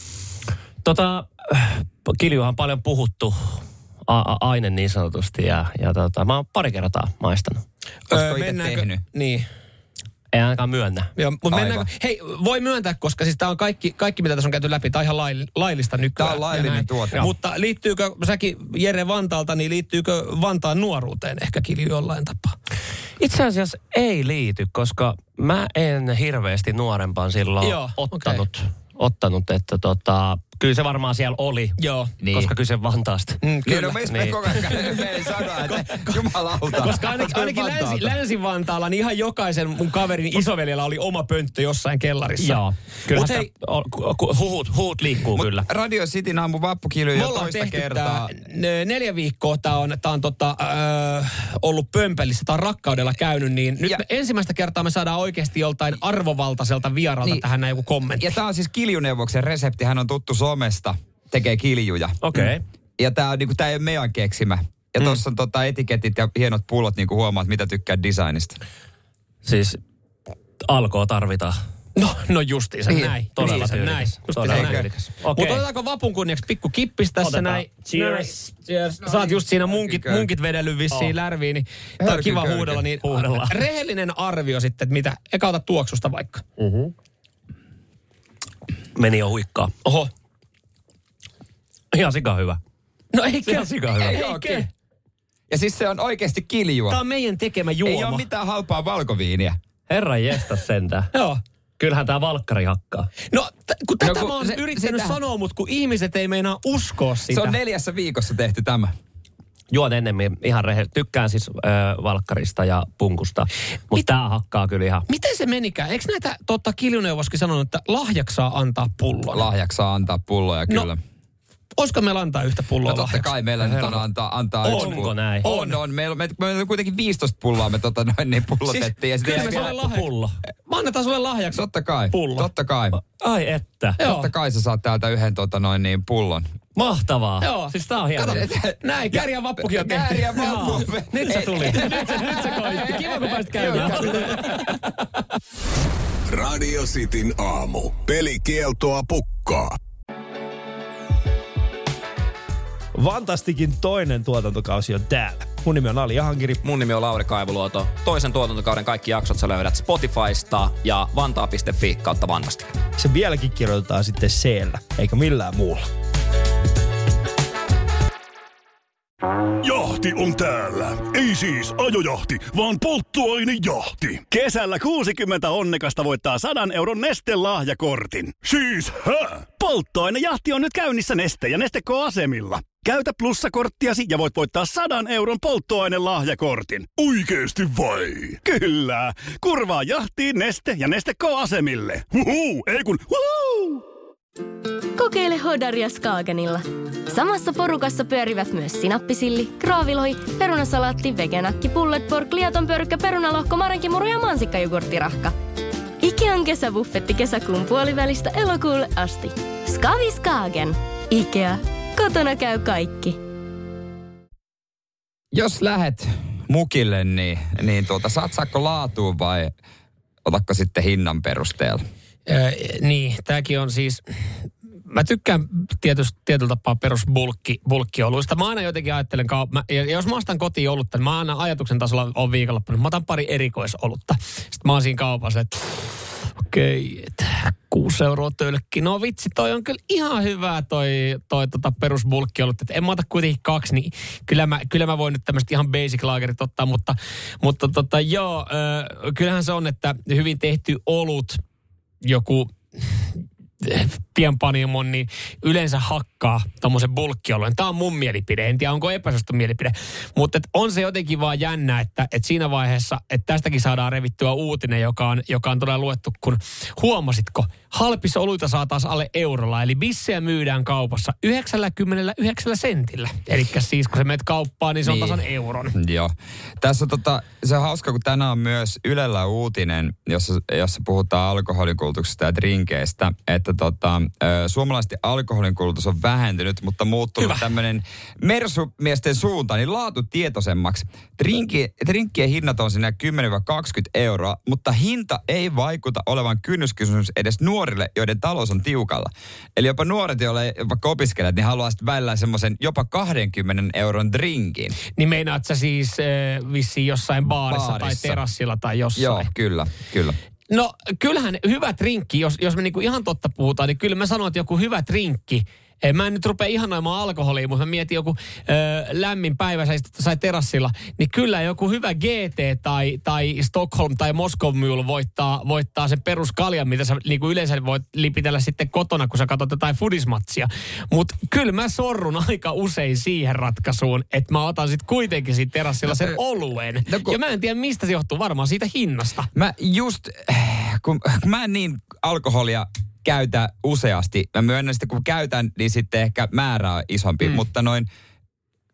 Tota, kiljuhan on paljon puhuttu a- a- aine niin sanotusti ja, ja tota, mä oon pari kertaa maistanut. Ootko öö, itse tehnyt? Niin. Ei ainakaan myönnä. Joo, mutta mennäänkö, hei, voi myöntää, koska siis tää on kaikki, kaikki mitä tässä on käyty läpi, tää on ihan lail, laillista nykyään. Tää on laillinen tuote. Mutta liittyykö, säkin Jere Vantaalta, niin liittyykö Vantaan nuoruuteen ehkä kilju jollain tapaa? Itse asiassa ei liity, koska mä en hirveästi nuorempaan silloin Joo, ottanut, okay. ottanut, että tota... Kyllä se varmaan siellä oli, Joo, niin. Koska kyse Vantaasta. Mm, kyllä. No, meistä niin. koko ajan meidän sanoa, että jumalauta. Koska ainakin, ainakin Länsi, Länsi-Vantaalla niin ihan jokaisen mun kaverin isoveljellä oli oma pönttö jossain kellarissa. Joo. Kyllä hei, huhut, huhut liikkuu Mut kyllä. Radio Cityn aamu vappukilju jo toista kertaa. Tää, neljä viikkoa tää on, tää on tota, äh, ollut pömpelissä, tää on rakkaudella käynyt, niin nyt me ensimmäistä kertaa me saadaan oikeasti joltain arvovaltaiselta vieralta niin. tähän näin joku kommentti. Ja tää on siis kiljuneuvoksen resepti, hän on tuttu somesta, tekee kiljuja. Okei. Okay. Ja tää on niinku, tää ei ole meidän keksimä. Ja mm. tossa on tota etiketit ja hienot pullot, niinku huomaat, mitä tykkää designista. Siis alkoi tarvita. No, no justiinsa Niin, näin. todella Justiinsa näin. tyylikäs. Justiinsa Todella näin. tyylikäs. Mutta Okei. otetaanko vapun kunniaksi pikku kippis tässä Otetaan. näin? Cheers. Cheers. Sä oot just siinä munkit, munkit vedellyt vissiin Oh. lärviin, niin tää on kiva Hörky, huudella. Niin Huudellaan. rehellinen arvio sitten, että mitä, eka ota tuoksusta vaikka. Mm-hmm. Meni jo huikkaa. Oho. Ihan sika hyvä. No eikä. Ihan sika hyvä. Ei oo kyllä. Ja siis se on oikeasti kiljua. Tää on meidän tekemä juoma. Ei ole mitään halpaa valkoviiniä. Herran jestas sentään. Joo. Kyllähän tää valkkari hakkaa. No, t- kun tätä No, kun mä oon se- yrittänyt sitä- sanoa, mutta kun ihmiset ei meinaa uskoa sitä. Se on neljässä viikossa tehty tämä. Juon ennemmin ihan rehellisesti. Tykkään siis ö, valkkarista ja punkusta. Mutta tää hakkaa kyllä ihan. Miten se menikään? Eikö näitä totta Kiljuneuvoskin sanonut, että lahjaksi saa antaa pullon? Lahjaksi saa antaa pulloja kyllä. No, olisiko meillä antaa yhtä pulloa No totta lahjaksi? kai meillä nyt on antaa, antaa On. yksi Onko pullo. näin? On, on. Meillä on, me, meillä on kuitenkin viisitoista pulloa me tota noin niin pullotettiin. ja Siis, kyllä sitten me vielä- sulle lahjaksi. pullo. Mä annetaan sulle lahjaksi. Totta kai. Pullo. Totta kai. Ai että. Joo. Totta kai sä saat täältä yhden tota noin niin pullon. Mahtavaa. Joo. Siis tää on hieno. Kato, näin, kärjän vappukin on tehty. Kärjän vappu. Joo. Nyt se tuli. nyt, se, nyt se koitti. Kiva, kun pääsit käymään. Radio Cityn aamu. Pelikieltoa pukkaa. Vantastikin toinen tuotantokausi on täällä. Mun nimi on Ali Jahankiri. Mun nimi on Lauri Kaivuluoto. Toisen tuotantokauden kaikki jaksot sä löydät Spotifysta ja vantaa piste fi kautta Vantastik. Se vieläkin kirjoitetaan sitten C-llä, eikä millään muulla. Jahti on täällä. Ei siis ajojahti, vaan polttoainejahti. Kesällä kuusikymmentä onnekasta voittaa sadan euron Neste-lahjakortin. Siis hä? Polttoainejahti on nyt käynnissä Neste ja Neste K-asemilla. Käytä plussakorttiasi ja voit voittaa sadan euron polttoainelahjakortin. Oikeesti vai? Kyllä. Kurvaa jahtiin Neste ja Neste K-asemille. Huhu, ei kun huhu. Kokeile Hodaria Skagenilla. Samassa porukassa pyörivät myös sinappisilli, kraavilohi, perunasalaatti, vegenakki, pullet, pork, liatonpörkkä, perunalohko, marenkimuru ja mansikkajogurttirahka. Ikean kesäbuffetti kesäkuun puolivälistä elokuulle asti. Skavi Skagen. Ikea. Kotona käy kaikki. Jos lähet mukille, niin, niin tuota, satsaatko laatuun vai otatko sitten hinnan perusteella? Öö, niin, tääkin on siis... Mä tykkään tietysti, tietyllä tapaa perusbulkki, bulkkioluista. Mä aina jotenkin ajattelen, mä, ja jos mä ostan kotiin olutta, niin mä aina ajatuksen tasolla on viikonloppuna. Mä otan pari erikoisolutta. Sitten mä oon siinä kaupassa, että okei, okay, kuusi euroa tölkki. No vitsi, toi on kyllä ihan hyvä toi, toi tota perusbulkkiolut. Että en mä ota kuitenkin kaksi, niin kyllä mä, kyllä mä voin nyt tämmöiset ihan basic laagerit ottaa. Mutta, mutta tota, joo, äh, kyllähän se on, että hyvin tehty olut, joku pienpanimon, niin yleensä hakkaa tommosen bulkkioluen. Tämä on mun mielipide. En tiedä, onko epäsuosittu mielipide. Mutta on se jotenkin vaan jännä, että, että siinä vaiheessa, että tästäkin saadaan revittyä uutinen, joka on, joka on todella luettu, kun huomasitko, halpissa oluita saa taas alle eurolla. Eli bissejä myydään kaupassa yhdeksänkymmentäyhdeksän sentillä. Eli siis kun sä menet kauppaan, niin se on Niin. tasan euron. Joo. Tässä on tota, se on hauska, kun tänään on myös Ylellä uutinen, jossa, jossa puhutaan alkoholinkulutuksesta ja drinkeistä, että tota, ö, suomalaisten alkoholinkulutus on vähentynyt, mutta muuttunut tämmöinen mersumiesten suuntaan, niin laatutietoisemmaksi. Drinki, drinkkien hinnat on siinä kymmenen kaksikymmentä euroa, mutta hinta ei vaikuta olevan kynnyskysymys edes nuorille, joiden talous on tiukalla. Eli jopa nuoret, joille vaikka opiskelijat, niin haluaisit välillä semmoisen jopa kaksikymmentä euron drinkin. Niin meinaat sä siis äh, vissiin jossain baarissa, Baarissa. tai terassilla tai jossain? Joo, kyllä, kyllä. No kyllähän hyvä drinkki, jos, jos me niinku ihan totta puhutaan, niin kyllä mä sanon, että joku hyvä drinkki. Eh, Mä en nyt rupea ihanoimaan alkoholia, mutta mä mietin joku ö, lämmin päivä, sä istut sai terassilla, niin kyllä joku hyvä G T tai, tai Stockholm tai Moscow Mule voittaa, voittaa sen peruskaljan, mitä sä niinku yleensä voit lipitellä sitten kotona, kun sä katsot jotain fudismatsia. Mutta kyllä mä sorrun aika usein siihen ratkaisuun, että mä otan sitten kuitenkin siitä terassilla sen oluen. No, kun- ja mä en tiedä, mistä se johtuu, varmaan siitä hinnasta. Mä just, kun mä en niin alkoholia käytä useasti. Mä myönnän sitten, kun käytän, niin sitten ehkä määrä on isompi. Mm. Mutta noin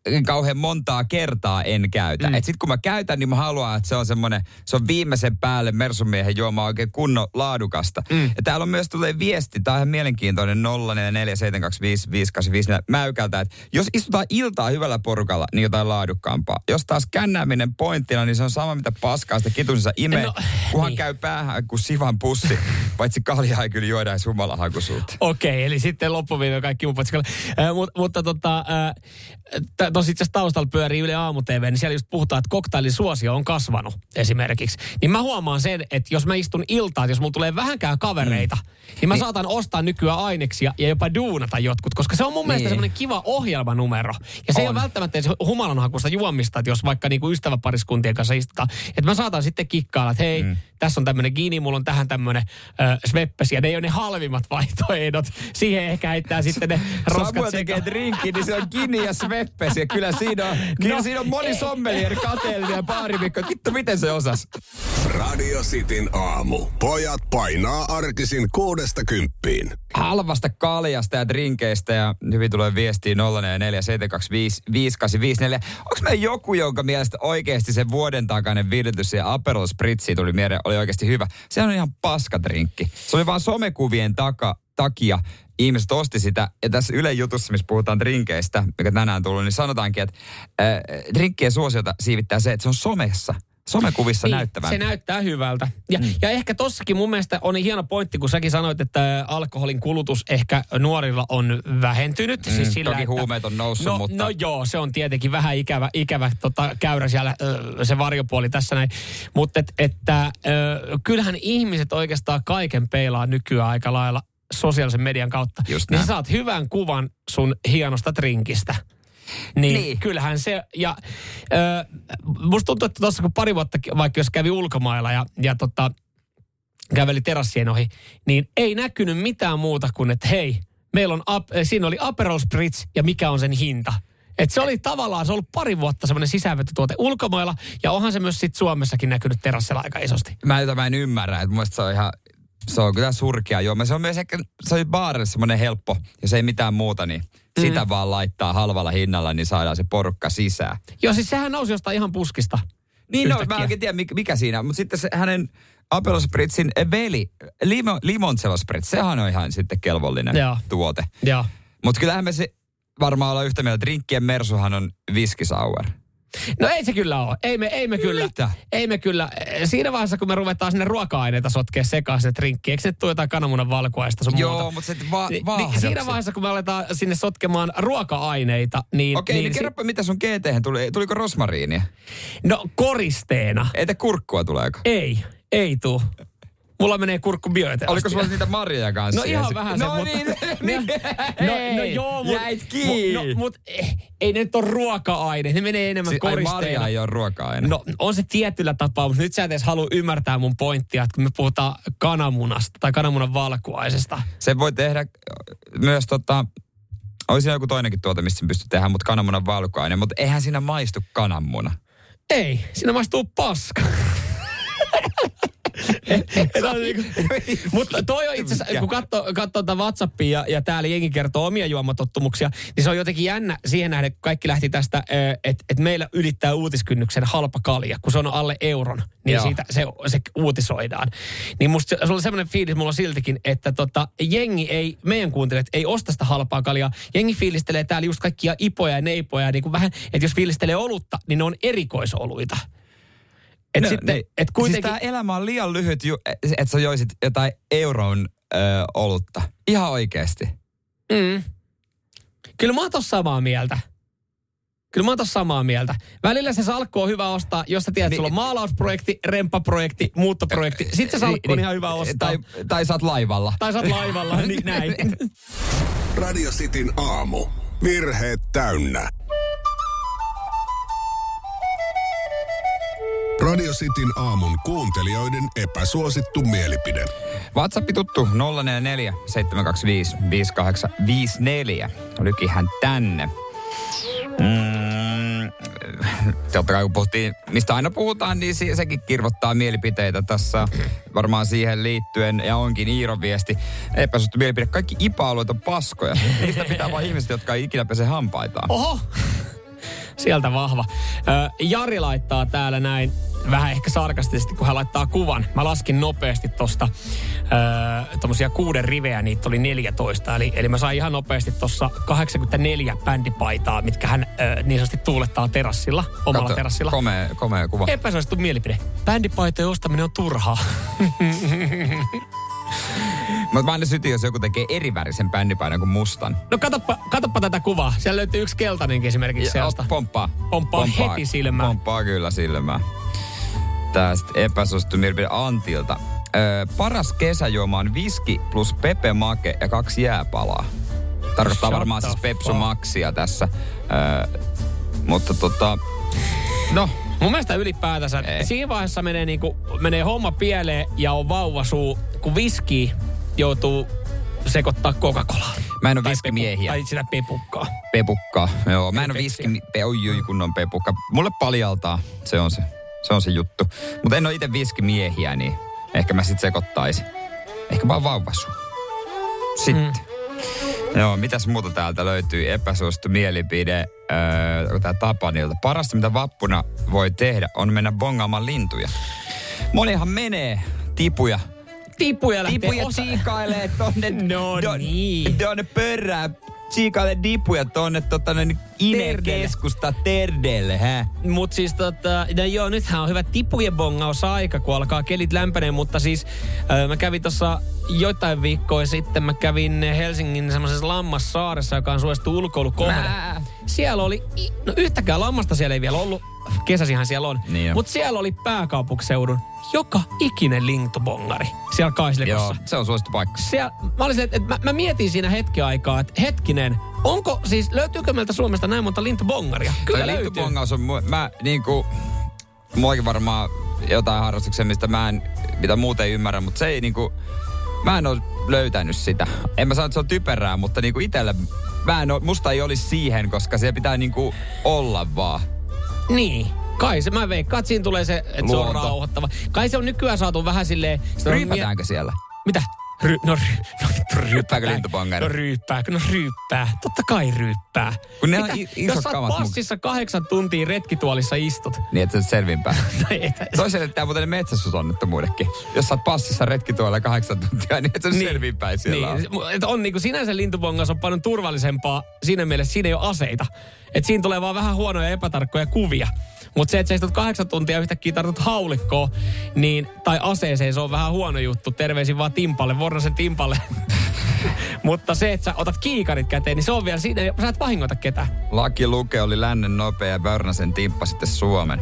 kauhean montaa kertaa en käytä. Mm. Et sit kun mä käytän, niin mä haluan, että se on semmoinen, se on viimeisen päälle Mersumiehen juoma oikein kunnon laadukasta. Mm. Ja täällä on myös tulee viesti, tää on ihan mielenkiintoinen nolla neljä neljä seitsemän kaksi viisi viisi kahdeksan viisi mäykältä, että jos istutaan iltaa hyvällä porukalla, niin jotain laadukkaampaa. Jos taas kännääminen pointtina, niin se on sama mitä paskaa sitä kitusensa imee, no, kunhan niin. käy päähän kuin sivan pussi, paitsi kaljaa ei kyllä juoda edes humalahakuisuutta. Okei, okay, eli sitten loppuviime kaikki muu patsikalla. Äh, mut, mutta tota, äh, tossa itse asiassa taustalla pyörii Yle Aamu T V, niin siellä just puhutaan, että koktailin suosio on kasvanut esimerkiksi. Niin mä huomaan sen, että jos mä istun iltaan, että jos mulla tulee vähänkään kavereita, mm. niin mä niin. saatan ostaa nykyään aineksia ja jopa duunata jotkut, koska se on mun niin. mielestä semmoinen kiva ohjelmanumero. Ja se on. ei ole välttämättä edes humalanhakuista juomista, että jos vaikka niinku ystäväpariskuntien kanssa istutaan, että mä saatan sitten kikkailla, että hei, mm. tässä on tämmöinen gini, mulla on tähän tämmöinen äh, sveppes, ja ne ei ole ne halvimmat vaihtoehdot. Siihen ehkä heittää sitten ne roskat. Samuel tekee drinkin, niin se on gini ja sveppes, ja kyllä siinä on, kyllä no, siinä on moni sommelier kateellinen ja baarimikko. Vittu, miten se osas? Radio Cityn aamu. Pojat painaa arkisin kuudesta kymppiin. Halvasta kaljasta ja drinkeistä, ja hyvin tulee viestiä nolla neljä neljä seitsemän kaksi viisi viisi kahdeksan viisi neljä. Onko meillä joku, jonka mielestä oikeasti se vuoden takainen viiletys ja Aperol Spritzi tuli mieleen, oli oikeasti hyvä? Se on ihan paskadrinkki. Se oli vaan somekuvien taka, takia. Ihmiset osti sitä, ja tässä Ylen jutussa, missä puhutaan drinkeistä, mikä tänään tullut, niin sanotaankin, että äh, drinkkien suosiota siivittää se, että se on somessa. Somekuvissa niin, näyttävää. Se näyttää hyvältä. Ja, mm. ja ehkä tossakin mun mielestä on hieno pointti, kun säkin sanoit, että alkoholin kulutus ehkä nuorilla on vähentynyt. Mm, siis sillä, toki että, huumeet on noussut, no, mutta... No joo, se on tietenkin vähän ikävä, ikävä tota, käyrä siellä, se varjopuoli tässä näin. Mutta et, että kyllähän ihmiset oikeastaan kaiken peilaa nykyään aika lailla sosiaalisen median kautta. Just niin sä saat hyvän kuvan sun hienosta drinkistä. Niin, niin, kyllähän se, ja ö, musta tuntuu, että tuossa kun pari vuotta, vaikka jos kävi ulkomailla ja, ja tota, käveli terassien ohi, niin ei näkynyt mitään muuta kuin, että hei, meillä on, siinä oli Aperol Spritz ja mikä on sen hinta. Että se oli tavallaan, se on ollut pari vuotta semmoinen sisäänvetotuote ulkomailla, ja onhan se myös sit Suomessakin näkynyt terassilla aika isosti. Mä, jota mä en ymmärrä, että mun mielestä se on ihan, se on kyllä surkea juoma. Se on myös ehkä, se oli baarille semmoinen helppo, jos ei mitään muuta, niin sitä mm. vaan laittaa halvalla hinnalla, niin saadaan se porukka sisään. Joo, siis sehän nousi jostain ihan puskista. Niin, no, mä en oikein tiedä mikä siinä, mutta sitten se, hänen Aperol Spritzin veli, limo, Limoncello Spritz, sehän on ihan sitten kelvollinen Joo. tuote. Joo. Mutta kyllähän me se varmaan olla yhtä mieltä, drinkkien mersuhan on whisky sour. No ei se kyllä ole. Ei me, ei me kyllä. Mitä? Ei me kyllä. Siinä vaiheessa, kun me ruvetaan sinne ruoka-aineita sotkea sekaan sinne drinkkiin, eikö se tule jotain kananmunan valkuaista sun Joo, muuta? mutta se va- Ni, va- siinä vaiheessa, kun me aletaan sinne sotkemaan ruoka-aineita, niin... Okei, niin, niin kerropa, si- mitä sun G T:hen tuli. Tuliko rosmariinia? No, koristeena. Eitä kurkkua tuleeko? Ei, ei tuu. Mulla menee kurkku bioetelasta. Oliko sulla niitä marjoja kanssa? No ihan vähän se, no, mutta... Niin, niin, no, no joo, mut... Jäit kiinni. Mu, no, mut eh, ei ne nyt ole ruoka-aine. Ne menee enemmän si- koristeena. Ai marja ei ole ruoka-aine. No on se tietyllä tapaa, mutta nyt sä et edes halua ymmärtää mun pointtia, että kun me puhutaan kananmunasta tai kananmunan valkuaisesta. Se voi tehdä myös tota... Olisi joku toinenkin tuote, mistä sen pystyy tehdä, mutta kananmunan valkuaine. Mutta eihän siinä maistu kananmuna. Ei, siinä maistuu paska. Mutta toi on itse asiassa, kun katsoo, katsoo tätä WhatsAppia ja, ja täällä jengi kertoo omia juomatottumuksia, niin se on jotenkin jännä siihen nähden, kun kaikki lähti tästä, että et meillä ylittää uutiskynnyksen halpa kalja, kun se on alle euron, niin Joo. siitä se, se uutisoidaan. Niin musta se, se oli semmoinen fiilis mulla siltikin, että tota, jengi ei, meidän kuuntelijat ei osta sitä halpaa kaljaa. Jengi fiilistelee täällä just kaikkia ipoja ja neipoja, niin kuin vähän, että jos fiilistelee olutta, niin ne on erikoisoluita. Et no, sitten, niin. et kuitenkin... Siis tämä elämä on liian lyhyt, ju- että sä joisit jotain euron ö, olutta. Ihan oikeasti. Mm. Kyllä mä oon tossa samaa mieltä. Kyllä mä oon tossa samaa mieltä. Välillä se salkku on hyvä ostaa, jos sä tiedät, että sulla on maalausprojekti, remppaprojekti, muuttoprojekti. Sitten se salkku on ihan hyvä ostaa. Tai, tai sä oot laivalla. Tai sä oot laivalla, niin näin. Radio Cityn aamu. Virheet täynnä. Radio Cityn aamun kuuntelijoiden epäsuosittu mielipide. WhatsApp tuttu nolla neljä neljä seitsemän kaksi viisi viisi kahdeksan viisi neljä. Lykihän tänne. Mm, totta kai kun puhuttiin, mistä aina puhutaan, niin sekin kirvottaa mielipiteitä tässä varmaan siihen liittyen. Ja onkin Iiron viesti. Epäsuosittu mielipide. Kaikki I P A-alueet on paskoja. Niistä pitää vaan ihmiset, jotka ei ikinä pese hampaitaan. Oho! Sieltä vahva. Ö, Jari laittaa täällä näin, vähän ehkä sarkastisesti, kun hän laittaa kuvan. Mä laskin nopeasti tosta ö, tommosia kuuden riveä, niitä oli neljätoista. Eli, eli mä sain ihan nopeasti tossa kahdeksankymmentäneljä bändipaitaa, mitkä hän ö, niin sanotusti tuulettaa terassilla, omalla Kato, terassilla. Komea, komea kuva. Epäsuosittu mielipide. Bändipaitojen ostaminen on turhaa. Mutta mä aina sytin, jos joku tekee eri värisen bändipaidan kuin mustan. No katoppa, katoppa tätä kuvaa. Siellä löytyy yksi keltainenkin esimerkiksi seasta. Pomppaa. Pomppaa. Pomppaa heti silmään. Pomppaa kyllä silmään. Tästä epäsuosittu mielipide Antilta. Öö, paras kesäjuoma on viski plus Pepe Make ja kaksi jääpalaa. Tarkoittaa Shut varmaan siis Pepsu Maxia tässä. Öö, mutta tota... No... Mun mielestä ylipäätänsä ei. Siinä vaiheessa menee, niinku, menee homma pieleen ja on vauvasuu, kun viski joutuu sekoittaa Coca-Colaa. Mä en ole viskimiehiä. Tai sitä pepukkaa. Pepukkaa, joo. Mä en ole viski... Oi, oi, kunnon pepukka. Mulle paljaltaa, se on se, se, on se juttu. Mutta en ole itse viskimiehiä, niin ehkä mä sit sekoittaisin. Ehkä vaan vauvasuu. Sitten. Mm. Joo, mitäs muuta täältä löytyy? Epäsuosittu mielipide. Öö, tää Tapanilta. Parasta, mitä vappuna voi tehdä, on mennä bongaamaan lintuja. Monihan menee tipuja. Tipuja lähtee Tipuja osa... tsiikailee tonne... no don, niin. Tonne pörrään. Tsiikailee dipuja tonne tota noin Ine-keskusta Terdelle, hä? Mut siis tota, no joo, nythän on hyvä tipujen bongausaika, kun alkaa kelit lämpenee, mutta siis äh, mä kävin tossa joitain viikkoja sitten, mä kävin Helsingin semmoisessa Lammassaaressa, joka on suosittu ulkoilukohde. Mä. Siellä oli, no yhtäkään lammasta siellä ei vielä ollut, kesäsihän siellä on, niin mutta siellä oli pääkaupunkiseudun joka ikinen lintubongari siellä Kaislikossa. Joo, se on suosittu paikka. Siellä, mä, olisin, että, että mä, mä mietin siinä hetki aikaa, että hetkinen, onko siis, löytyykö meiltä Suomesta näin monta lintubongaria? Kyllä Toi löytyy. Lintubongaus on, mä niinku, muakin varmaan jotain harrastuksia, mistä mä en, mitä muuten ei ymmärrä, mutta se ei niinku, mä en ole löytänyt sitä. En mä sano, että se on typerää, mutta niinku itellä, mä en ole, musta ei olisi siihen, koska se pitää niinku olla vaan. Niin. Kai se, mä veikkaan, että siinä tulee se, että Luonto. Se on rauhoittava. Kai se on nykyään saatu vähän silleen... Ryypätäänkö mie- siellä? Mitä? Ry, no, ry, no ryyppääkö lintubongari? No ryyppää, no ryyppää. Totta kai ryyppää. Kun ne Mitä? on isot Jos sä oot passissa kahdeksan tuntia retkituolissa istut. Niin, että sä selvinpäin. no, et, toisaalta tämä muuten metsästysonnettomuudekin. Jos sä oot passissa retkituolilla kahdeksan tuntia, niin et sä niin, selvinpäin siellä niin. on. Et on niinku sinänsä lintubongaus on paljon turvallisempaa siinä mielessä, siinä ei ole aseita. Että siinä tulee vaan vähän huonoja epätarkkoja kuvia. Mutta se, että sä istut kahdeksan tuntia yhtäkkiä tartut haulikkoon, niin, tai aseeseen, se on vähän huono juttu. Terveisin vaan Timpalle, Vornasen Timpalle. Mutta se, että sä otat kiikarit käteen, niin se on vielä siinä, sä et vahingoita ketään. Laki Luke oli lännen nopea ja Vornasen Timppa sitten Suomen.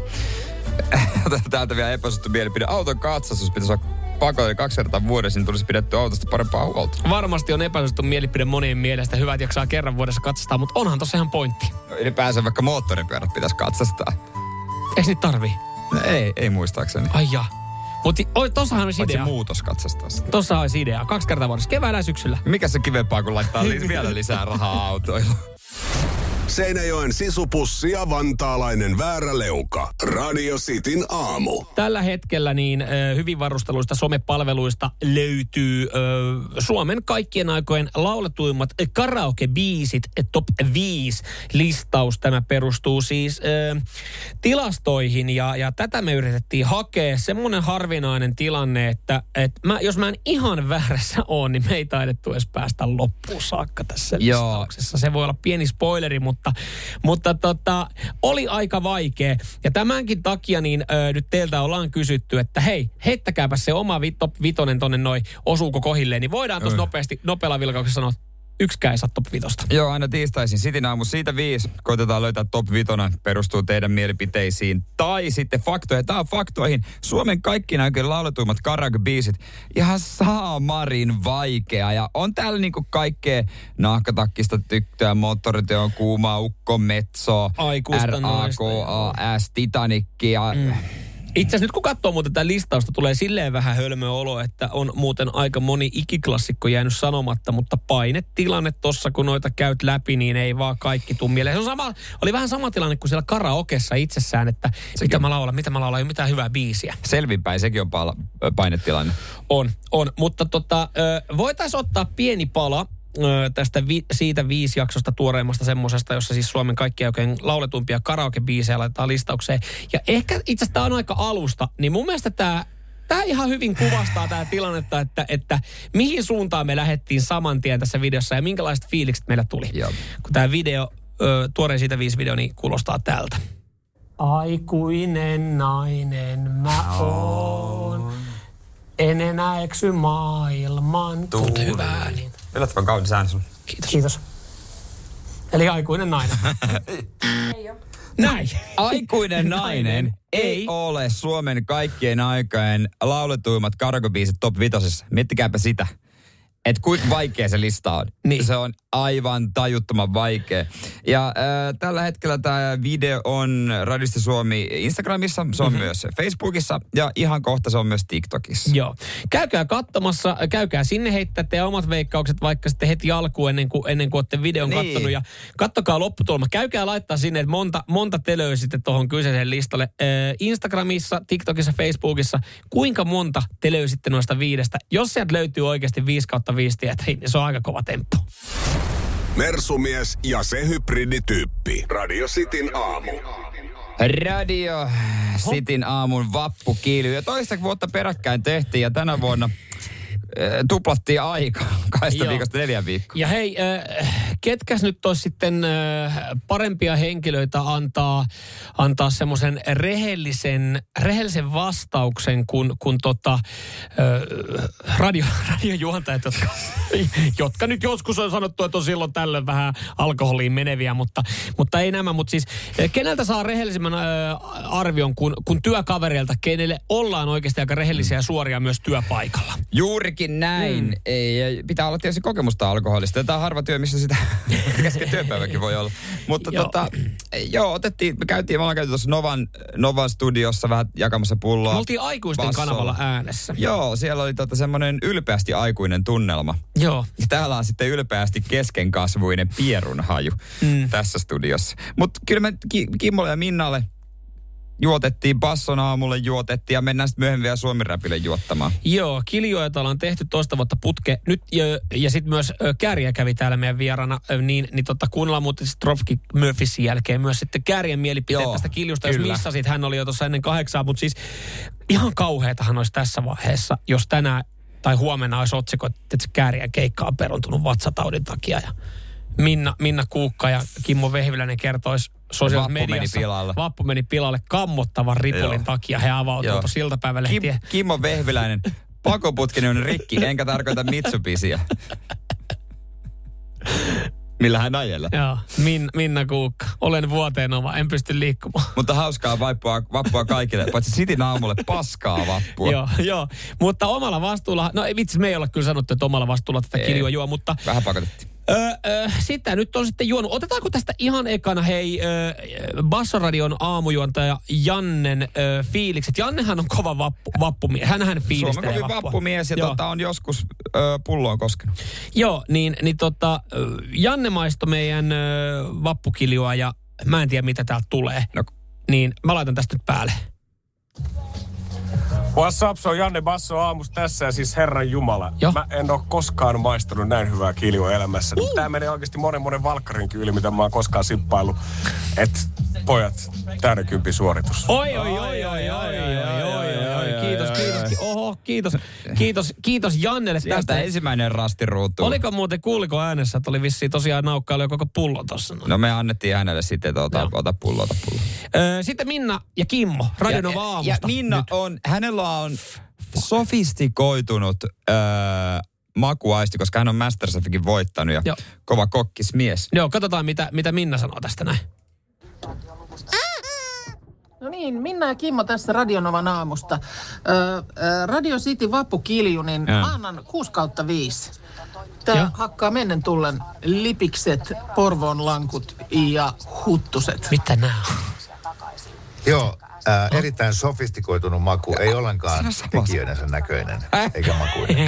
Täältä vielä epäsuosittu mielipide. Auton katsastus pitäisi olla pakollinen kaksi kertaa vuodessa, niin tulisi pidetty autosta parempaa huolta. Varmasti on epäsuosittu mielipide monien mielestä. Hyvä, että jaksaa kerran vuodessa katsastaa, mutta onhan tossa ihan pointti. No, ylipäänsä vaikka moottoripyörät pitäisi katsastaa. Eikö niitä tarvii? No ei, ei muistaakseni. Ai jaa. Mutta tossahan olisi idea. Paitsi muutos katsastaa. Tossahan olisi idea. Kaksi kertaa vuodessa. Keväällä ja syksyllä. Mikä se kivempaa, kun laittaa li- vielä lisää rahaa autoilla? Seinäjoen sisupussi ja vantaalainen vääräleuka. Radio Cityn aamu. Tällä hetkellä niin ö, hyvin varusteluista somepalveluista löytyy ö, Suomen kaikkien aikojen lauletuimmat karaoke-biisit top viisi listaus. Tämä perustuu siis ö, tilastoihin ja, ja tätä me yritettiin hakea. Semmoinen harvinainen tilanne, että et mä, jos mä en ihan väärässä ole, niin me ei taidettu edes päästä loppuun saakka tässä listauksessa. Se voi olla pieni spoileri, mutta Mutta, mutta tota, oli aika vaikea. Ja tämänkin takia niin ö, nyt teiltä ollaan kysytty, että hei, heittäkääpä se oma vi, top vitonen tonne noin, osuuko kohilleen. Niin voidaan tuossa nopeasti, nopealla vilkauksessa sanoa, että yksikään ei saa top vitosta. Joo, aina tiistaisin. Sitin aamu siitä viisi. Koitetaan löytää top vitona. Perustuu teidän mielipiteisiin. Tai sitten faktoja. Tämä on faktoihin. Suomen kaikki näkyy lauletuimmat karaoke-biisit. Ihan saamarin vaikea. Ja on täällä niinku kaikkea nahkatakkista tyttöä, moottoriteon kuumaa, ukko, metso, R A K A S, Titanikkia. Mm. Itse asiassa nyt kun katsoo muuten tätä listausta, tulee silleen vähän hölmö olo, että on muuten aika moni ikiklassikko jäänyt sanomatta, mutta painetilanne tossa, kun noita käyt läpi, niin ei vaan kaikki tuu mieleen. Se on sama, oli vähän sama tilanne kuin siellä karaokessa itsessään, että sekin mitä mä laulan, mitä mä laulan, ei ole mitään hyvää biisiä. Selvinpäin, sekin on pala, painetilanne. On, on, mutta tota, voitaisiin ottaa pieni pala tästä vi, siitä viisi jaksosta tuoreimmasta semmosesta, jossa siis Suomen kaikkien oikein lauletumpia karaoke-biisejä laitetaan listaukseen. Ja ehkä itse asiassa tämä on aika alusta, niin mun mielestä tämä Tämä ihan hyvin kuvastaa tämä tilannetta, että, että mihin suuntaan me lähdettiin saman tien tässä videossa ja minkälaiset fiilikset meillä tuli. Joo. Kun tämä video, ö, tuoreen siitä viisi video, niin kuulostaa tältä. Aikuinen nainen mä oon, en enää eksy maailman tuuli. Hyvää. Niin. Yllättävän kaunis ääni sun. Kiitos. Kiitos. Eli aikuinen nainen. Ei ole. Näin. Aikuinen nainen ei ole Suomen kaikkien aikojen lauletuimmat karaoke-biisit top vitosessa. Miettikääpä sitä. Että kuinka vaikea se lista on. Niin. Se on aivan tajuttoman vaikea. Ja äh, tällä hetkellä tämä video on Radiosti Suomi Instagramissa, se on mm-hmm. myös Facebookissa ja ihan kohta se on myös TikTokissa. Joo. Käykää katsomassa, käykää sinne heittää teidän omat veikkaukset vaikka sitten heti alkuun ennen kuin, ennen kuin olette videon niin. kattonut. Ja kattokaa lopputulma. Käykää laittaa sinne, että monta, monta te löysitte tuohon kyseiseen listalle. Äh, Instagramissa, TikTokissa, Facebookissa. Kuinka monta te löysitte noista viidestä? Jos sieltä löytyy oikeasti viisi kautta viisi tietä, niin se on aika kova temppu. Mersumies ja se hybridityyppi. Radio Cityn aamu. Radio Cityn aamun vappukiili. Ja toista vuotta peräkkäin tehtiin ja tänä vuonna äh, tuplattiin aika. Kahdesta viikosta neljän viikkoa. Ja hei, äh, ketkäs nyt olisi sitten äh, parempia henkilöitä antaa, antaa semmoisen rehellisen, rehellisen vastauksen kuin, kuin tota, äh, radio, radiojuontajat, jotka, jotka nyt joskus on sanottu, että on silloin tällöin vähän alkoholiin meneviä, mutta, mutta ei nämä. Mutta siis äh, keneltä saa rehellisemmän äh, arvion kuin, kuin työkavereilta, kenelle ollaan oikeasti aika rehellisiä ja suoria myös työpaikalla? Juurikin näin. Mm. Ei, pitää olla tietysti kokemusta alkoholista. Tämä on harva työ, missä sitä kesken työpäiväkin voi olla. Mutta joo. tota, joo, otettiin, me käytiin, me ollaan käyty tuossa Novan, Novan studiossa vähän jakamassa pulloa. Me oltiin aikuisten bassolla. Kanavalla äänessä. Joo, siellä oli tota semmoinen ylpeästi aikuinen tunnelma. Joo. Ja täällä on sitten ylpeästi keskenkasvuinen pierunhaju mm. tässä studiossa. Mutta kyllä me Ki- Kimmolle ja Minnalle juotettiin, basson aamulle juotettiin ja mennään sitten myöhemmin vielä Suomi-räpille juottamaan. Joo, kiljoita ollaan tehty toista vuotta putke. Nyt ja, ja sitten myös Kääriä kävi täällä meidän vierana, niin, niin tota, kuunnellaan muuten Dropkick Murphysin jälkeen myös sitten Käärien mielipiteet Joo, tästä kiljusta. Kyllä. Jos missasit, hän oli jo tuossa ennen kahdeksaa, mutta siis ihan kauheatahan olisi tässä vaiheessa, jos tänään tai huomenna olisi otsikko, että se Käärien keikka on peruntunut vatsataudin takia ja Minna, Minna Kuukka ja Kimmo Vehviläinen kertoisi sosiaalisessa mediassa. Meni pilalle. Vappu meni pilalle kammottavan ripulin Joo. takia. He avautuivat tuossa iltapäivälehtiä. Kim, Kimmo Vehviläinen, pakoputkeni on rikki, enkä tarkoita Mitsubishia. Millä hän ajella. Joo, Min, Minna Kuukka. Olen vuoteen oma, en pysty liikkumaan. Mutta hauskaa vappua, vappua kaikille, paitsi Cityn aamulle paskaa vappua. Joo, joo. Mutta omalla vastuulla, no ei vitsi, me ei olla kyllä sanottu, että omalla vastuulla tätä kiljua juo, mutta vähän pakotettiin. Öö, öö, sitä nyt on sitten juonut. Otetaanko tästä ihan ekana, hei, öö, Bassoradion aamujuontaja Jannen öö, fiilikset. Jannehan on kova vappu, vappumies. Hänhän fiilistelee vappua. Suomen vappumies ja tota, on joskus öö, pulloon koskenut. Joo, niin, niin tota, Janne maistoi meidän öö, vappukiljua ja mä en tiedä mitä täältä tulee. No. Niin mä laitan tästä nyt päälle. What's up, se on Janne Basso aamusta tässä ja siis Herran Jumala. Jo. Mä en oo koskaan maistanut näin hyvää kiljua elämässä. Uh. Tää menee oikeasti monen monen valkkarin yli, mitä mä oon koskaan sippaillut. Et pojat, täyden kympi suoritus. Oi, oi, oi, oi, oi, oi, oi, oi, kiitos, kiitos. Oho, kiitos, kiitos, kiitos Jannelle tästä. Sieltä ensimmäinen rasti ruutuun. Oliko muuten, kuuliko äänessä, että oli vissiin tosiaan naukkailu koko pullo tossa? No me annettiin hänelle sitten, että ota, ota pullo, ota pullo. Öö, sitten Minna ja Kimmo, Radio Nova aamusta. Ja Minna nyt on, hänellä on sofistikoitunut öö, makuaisti, koska hän on Masterchefikin voittanut ja Joo. kova kokkismies. Joo, katsotaan mitä, mitä Minna sanoo tästä näin. No niin, Minna ja Kimmo tässä Radionovan aamusta. Öö, Radio City vappukilju, niin ja. annan kuusi kautta viisi. Tää ja. hakkaa mennen tullen lipikset, porvoonlankut ja huttuset. Mitä nää on? Joo, Ää, erittäin sofistikoitunut maku, ei ollenkaan tekijöidensä näköinen, eikä makuinen.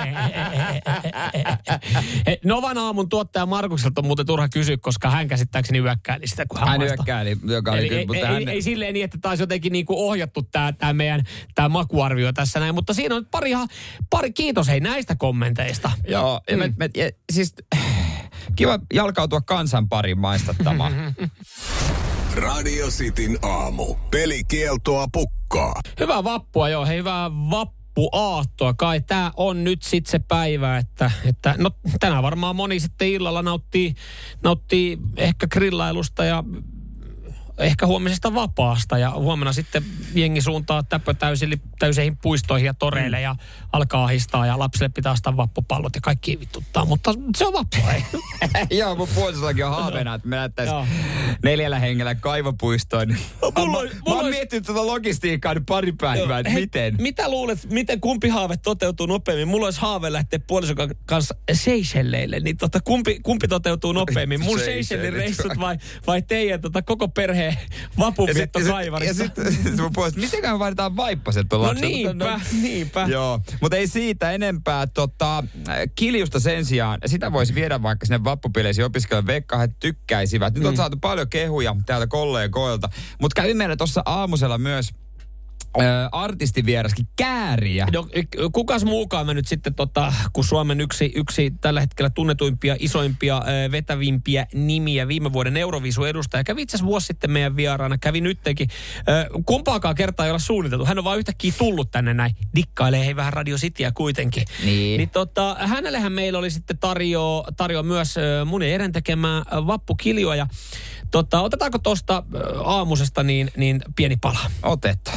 Novan aamun tuottaja Markukselta on muuten turha kysyä, koska hän käsittääkseni yökkäili sitä, kun hän Hän maistaa. yökkäili, joka oli Eli kyllä, ei, mutta ei, hän... ei silleen niin, että taisi jotenkin niinku ohjattu tämä tää meidän tää makuarvio tässä näin, mutta siinä on pari, ihan, pari kiitos hei näistä kommenteista. Joo, ja me, me, ja, siis kiva jalkautua kansan parin maistattamaan. Radio Cityn aamu. Pelikieltoa pukkaa. Hyvää vappua, joo. Hei, hyvää vappuaattoa. Kai tää on nyt sit se päivä, että, että no tänään varmaan moni sitten illalla nauttii, nauttii ehkä grillailusta ja ehkä huomisesta vapaasta ja huomenna sitten jengi suuntaa täpötäysille täyseihin puistoihin ja toreille ja alkaa ahistaa ja lapsille pitää ostaa vappupallot ja kaikki vituttaa, mutta se on vappu, ei? Joo, mun puolisollakin on haaveena, että me näyttäisiin neljällä hengellä kaivopuistoon. Mulla on, mä oon miettinyt tuota logistiikkaa nyt pari päivää, että miten. Mitä luulet, miten kumpi haave toteutuu nopeammin? Mulla olisi haave lähteä puolison kanssa Seychelleille, niin tota, kumpi, kumpi toteutuu nopeammin? Mun Seychellin reissut vai, vai teidän tota, koko perheen vapunvietto kaivarissa? Ja sitten sit mun puolesta, mitenkään vaaditaan vaippaset tuolla No lapsella? niinpä, no, niinpä. Joo, mutta ei siitä enempää. Tota, kiljusta sen sijaan, sitä voisi viedä vaikka sinne vappupileisiin opiskella. Veikkaa, he tykkäisivät. Nyt mm. on saatu paljon kehuja täältä kollegoilta. Mutta kävi meillä tuossa aamusella myös Ö, artistivieraskin Kääriä. No, kukas muukaan me nyt sitten, tota, kun Suomen yksi, yksi tällä hetkellä tunnetuimpia, isoimpia, ö, vetävimpiä nimiä viime vuoden Euroviisu-edustaja. Kävi itse asiassa vuosi sitten meidän vieraana, kävi nyttenkin. Ö, kumpaakaan kertaa ei olla suunniteltu. Hän on vaan yhtäkkiä tullut tänne näin. Dikkailee hei vähän Radio Cityä kuitenkin. Niin. niin tota, hänellähän meillä oli sitten tarjoa tarjo myös ö, mun ja Jeren tekemää vappukiljua. Ja tota, otetaanko tuosta aamusesta niin, niin pieni pala? Otetaan.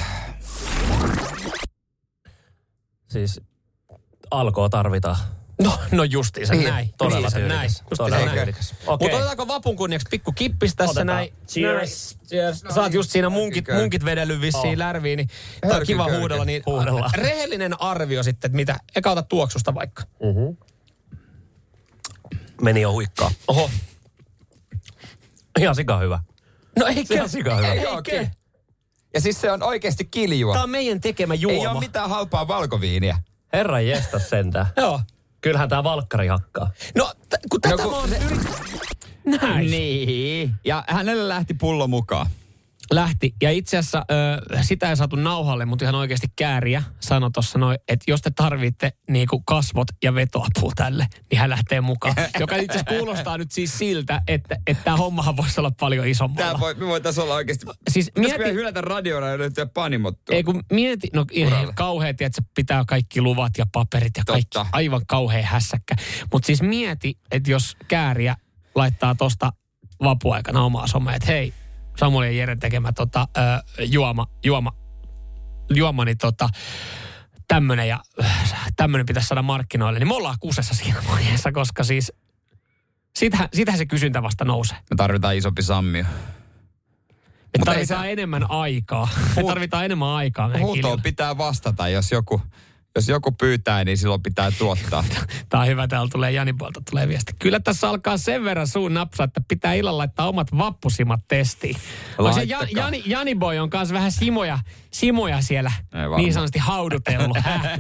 Siis alkoi tarvitaan. No, no justiinsa niin, näin. Todella justiinsa tyylikäs. näin. Todella näin. tyylikäs. Okay. Mutta otetaanko vapun kunniaksi pikku kippis tässä Otetaan. näin? Cheers. Cheers. Sä oot just siinä munkit, munkit vedellyt vissiin oh. lärviin, niin tää on kiva Hörky, huudella. Niin huudella. Rehellinen arvio sitten, että mitä, eka ota tuoksusta vaikka. Mm-hmm. Meni jo huikkaa. Oho. Ihan sika hyvä. No eikö? Ihan sika hyvä. Eikö? Ja siis se on oikeasti kiljua. Tää on meidän tekemä juoma. Ei ole mitään halpaa valkoviiniä. Herran jestas sentään. Joo. Kyllähän tää valkkari hakkaa. No, t- kun tätä no, kun mä oon se... yrit... Näin. Niin. Ja hänelle lähti pullo mukaan. Lähti. Ja itse asiassa ö, sitä ei saatu nauhalle, mutta ihan oikeasti Kääriä sanoi tuossa noin, että jos te tarvitte niinku kasvot ja vetoapua tälle, niin hän lähtee mukaan. Joka itse asiassa kuulostaa nyt siis siltä, että että tämä hommahan voisi olla paljon isommalla. Tämä voi, me voitaisiin olla oikeasti... Siis mieti... vielä hylätä radiona ja löytyä panimottua. Ei kun mieti, no kauheat, että se pitää kaikki luvat ja paperit ja kaikki. Totta. Aivan kauhean hässäkkä. Mutta siis mieti, että jos Kääriä laittaa tosta vapuaikana omaa somea, että hei, Samuel ja Jeren tekemä tota, ö, juoma, juoma, juoma, niin tota, tämmönen ja tämmönen pitäisi saada markkinoille. Niin me ollaan kusessa siinä vaiheessa, koska siis sitähän, sitähän se kysyntä vasta nousee. Me tarvitaan isompi sammio. Me tarvitaan se... enemmän aikaa. Me tarvitaan enemmän aikaa. Huutoon pitää vastata, jos joku... Jos joku pyytää, niin silloin pitää tuottaa. Tämä on hyvä, täällä tulee Jani puolta tulee viesti. Kyllä tässä alkaa sen verran suun napsaa, että pitää illalla laittaa omat vappusimat testiin. Se Jan, Jani, Jani Boy on kanssa vähän simoja, simoja siellä niin sanotusti haudutellut.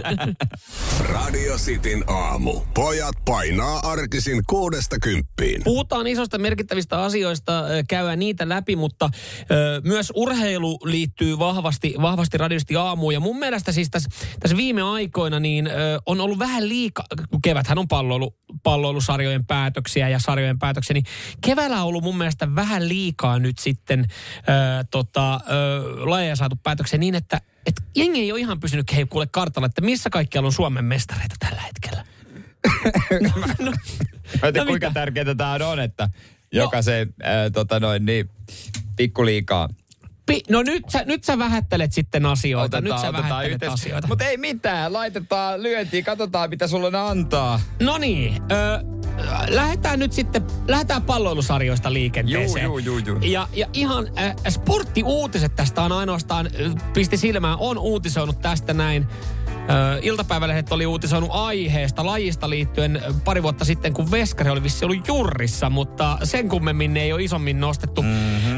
Radio Cityn aamu. Pojat painaa arkisin kuudesta kymppiin. Puhutaan isosta merkittävistä asioista, käydään niitä läpi, mutta ö, myös urheilu liittyy vahvasti, vahvasti radiosti aamuun. Ja mun mielestä siis tässä, tässä viime aikoina niin ö, on ollut vähän liikaa, kun keväthän on palloilu, palloilusarjojen päätöksiä ja sarjojen päätöksiä, niin keväällä on ollut mun mielestä vähän liikaa nyt sitten ö, tota, ö, lajeja saatu päätöksiä niin, että et jengi ei ole ihan pysynyt hei kuule kartalla, että missä kaikkialla on Suomen mestareita tällä hetkellä. no, no, no, no kuinka tärkeää tämä on, että jokaisen no. äh, tota noin, niin, pikkuliikaa. Pi- no nyt sä, nyt sä vähättelet sitten asioita. Otetaan, nyt sä vähättelet yhteis- asioita. Mutta ei mitään, laitetaan lyöntiin, katsotaan mitä sulla on antaa. No niin, ö, lähdetään nyt sitten, lähdetään palloilusarjoista liikenteeseen. Juu, juu, juu, juu. Ja, ja ihan äh, sporttiuutiset tästä on ainoastaan, pisti silmään, on uutisoinut tästä näin. Ö, iltapäivälehdet oli uutisoinut aiheesta, lajista liittyen pari vuotta sitten, kun Veskari oli vissi ollut jurrissa, mutta sen kummemmin ne ei ole isommin nostettu. Mm-hmm.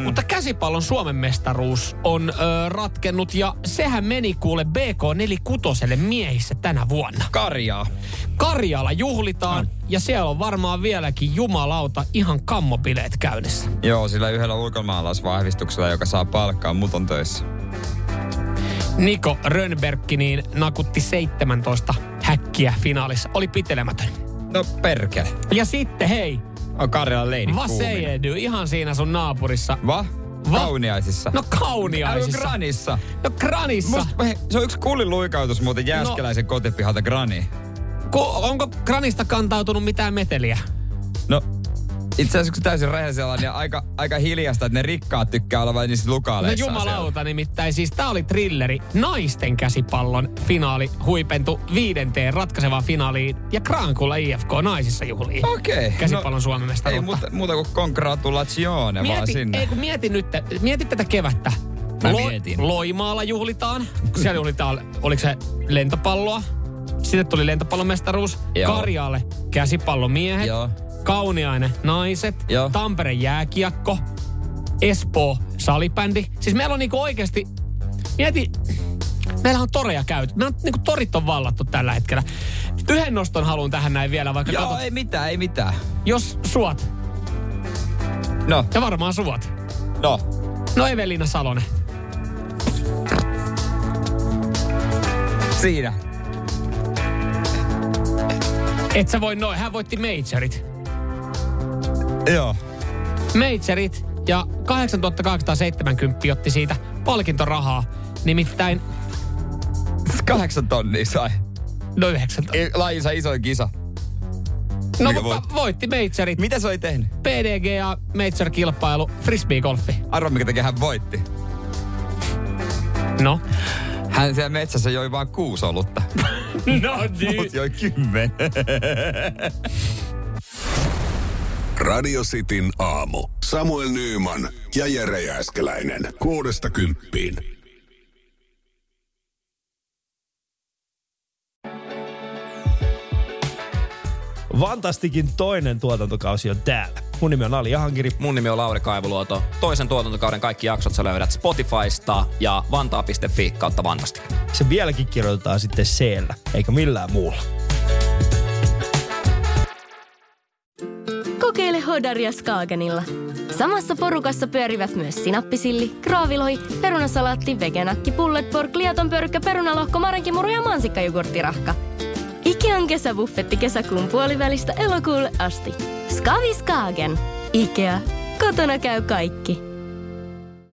Mutta käsipallon Suomen mestaruus on ö, ratkennut ja sehän meni kuule B K neljäkymmentäkuusi miehissä tänä vuonna. Karjaa. Karjalla juhlitaan mm. ja siellä on varmaan vieläkin jumalauta ihan kammobileet käynnissä. Joo, sillä yhdellä ulkomaalaisvahvistuksella, joka saa palkkaa, mut on töissä. Niko Rönnberg niin nakutti seitsemäntoista häkkiä finaalissa. Oli pitelemätön. No perkele. Ja sitten hei. On Karjalan leidit Vasejedy, ihan siinä sun naapurissa. Va? Va? Kauniaisissa. No kauniaisissa. No Granissa. No Granissa. Musta, he, se on yksi kuulin luikautus muuten Jääskeläisen no, kotipihalta Grani. Ku, onko Granista kantautunut mitään meteliä? No itse asiassa kun täysin rehellisellä niin aika, aika hiljasta, että ne rikkaat tykkää olla vain niissä lukaaleissa. No jumalauta siellä. Nimittäin. Siis tää oli thrilleri. Naisten käsipallon finaali huipentui viidenteen ratkaisevaan finaaliin. Ja Grankulla I F K naisissa juhliin. Okei. Okay. Käsipallon no, Suomen mestaruutta. Ei muuta, muuta kuin congratulazione mieti, vaan sinne. Ei kun mieti nyt, mieti tätä kevättä. Mä Lo, mietin. Loimaalla juhlitaan. Siellä juhlitaan, oliko se lentopalloa? Sitten tuli lentopallon mestaruus. Joo. Karjaalle käsipallomiehet. Joo. Kauniainen naiset, Joo. Tampere jääkiekko, Espoo salibändi. Siis meillä on niinku oikeasti, mieti, meillä on toreja käyty. Meillä on niinku torit on vallattu tällä hetkellä. Yhden noston haluan tähän näin vielä, vaikka Joo, katot, ei mitään, ei mitään. Jos suot. No. Ja varmaan suot. No. No Evelina Salonen. Siinä. Et sä voi noin, hän voitti majorit. Joo. Majorit ja kahdeksantuhatta kahdeksansataaseitsemänkymmentä otti siitä palkintorahaa. Nimittäin... Kahdeksan tonnia sai. No yhdeksän tonnia. Lajinsa isoin kisa. No mikä mutta voitti, voitti majorit. Mitä se oli tehnyt? P D G A major-kilpailu, frisbee-golfi. Arvo mikä tekee, hän voitti. No? Hän siellä metsässä joi vaan kuusi olutta. No niin. Mut joi kymmen. Radio Cityn aamu. Samuel Nyyman ja Jere Jääskeläinen. Kuudesta kymppiin. Vantastikin toinen tuotantokausi on täällä. Mun nimi on Ali Jahankiri. Mun nimi on Lauri Kaivuluoto. Toisen tuotantokauden kaikki jaksot sä löydät Spotifysta ja vantaa piste fi kautta Vantastik. Se vieläkin kirjoitetaan sitten C-llä, eikä millään muulla. Kokeile Hodaria Skagenilla. Samassa porukassa pyörivät myös sinappisilli, kraavilohi, perunasalaatti, vegenakki, pullet pork, liatonpörkkä, perunalohko, marenkimuru ja mansikkajogurttirahka. Ikean kesäbuffetti kesäkuun puolivälistä elokuulle asti. Skavi Skagen. Ikea. Kotona käy kaikki.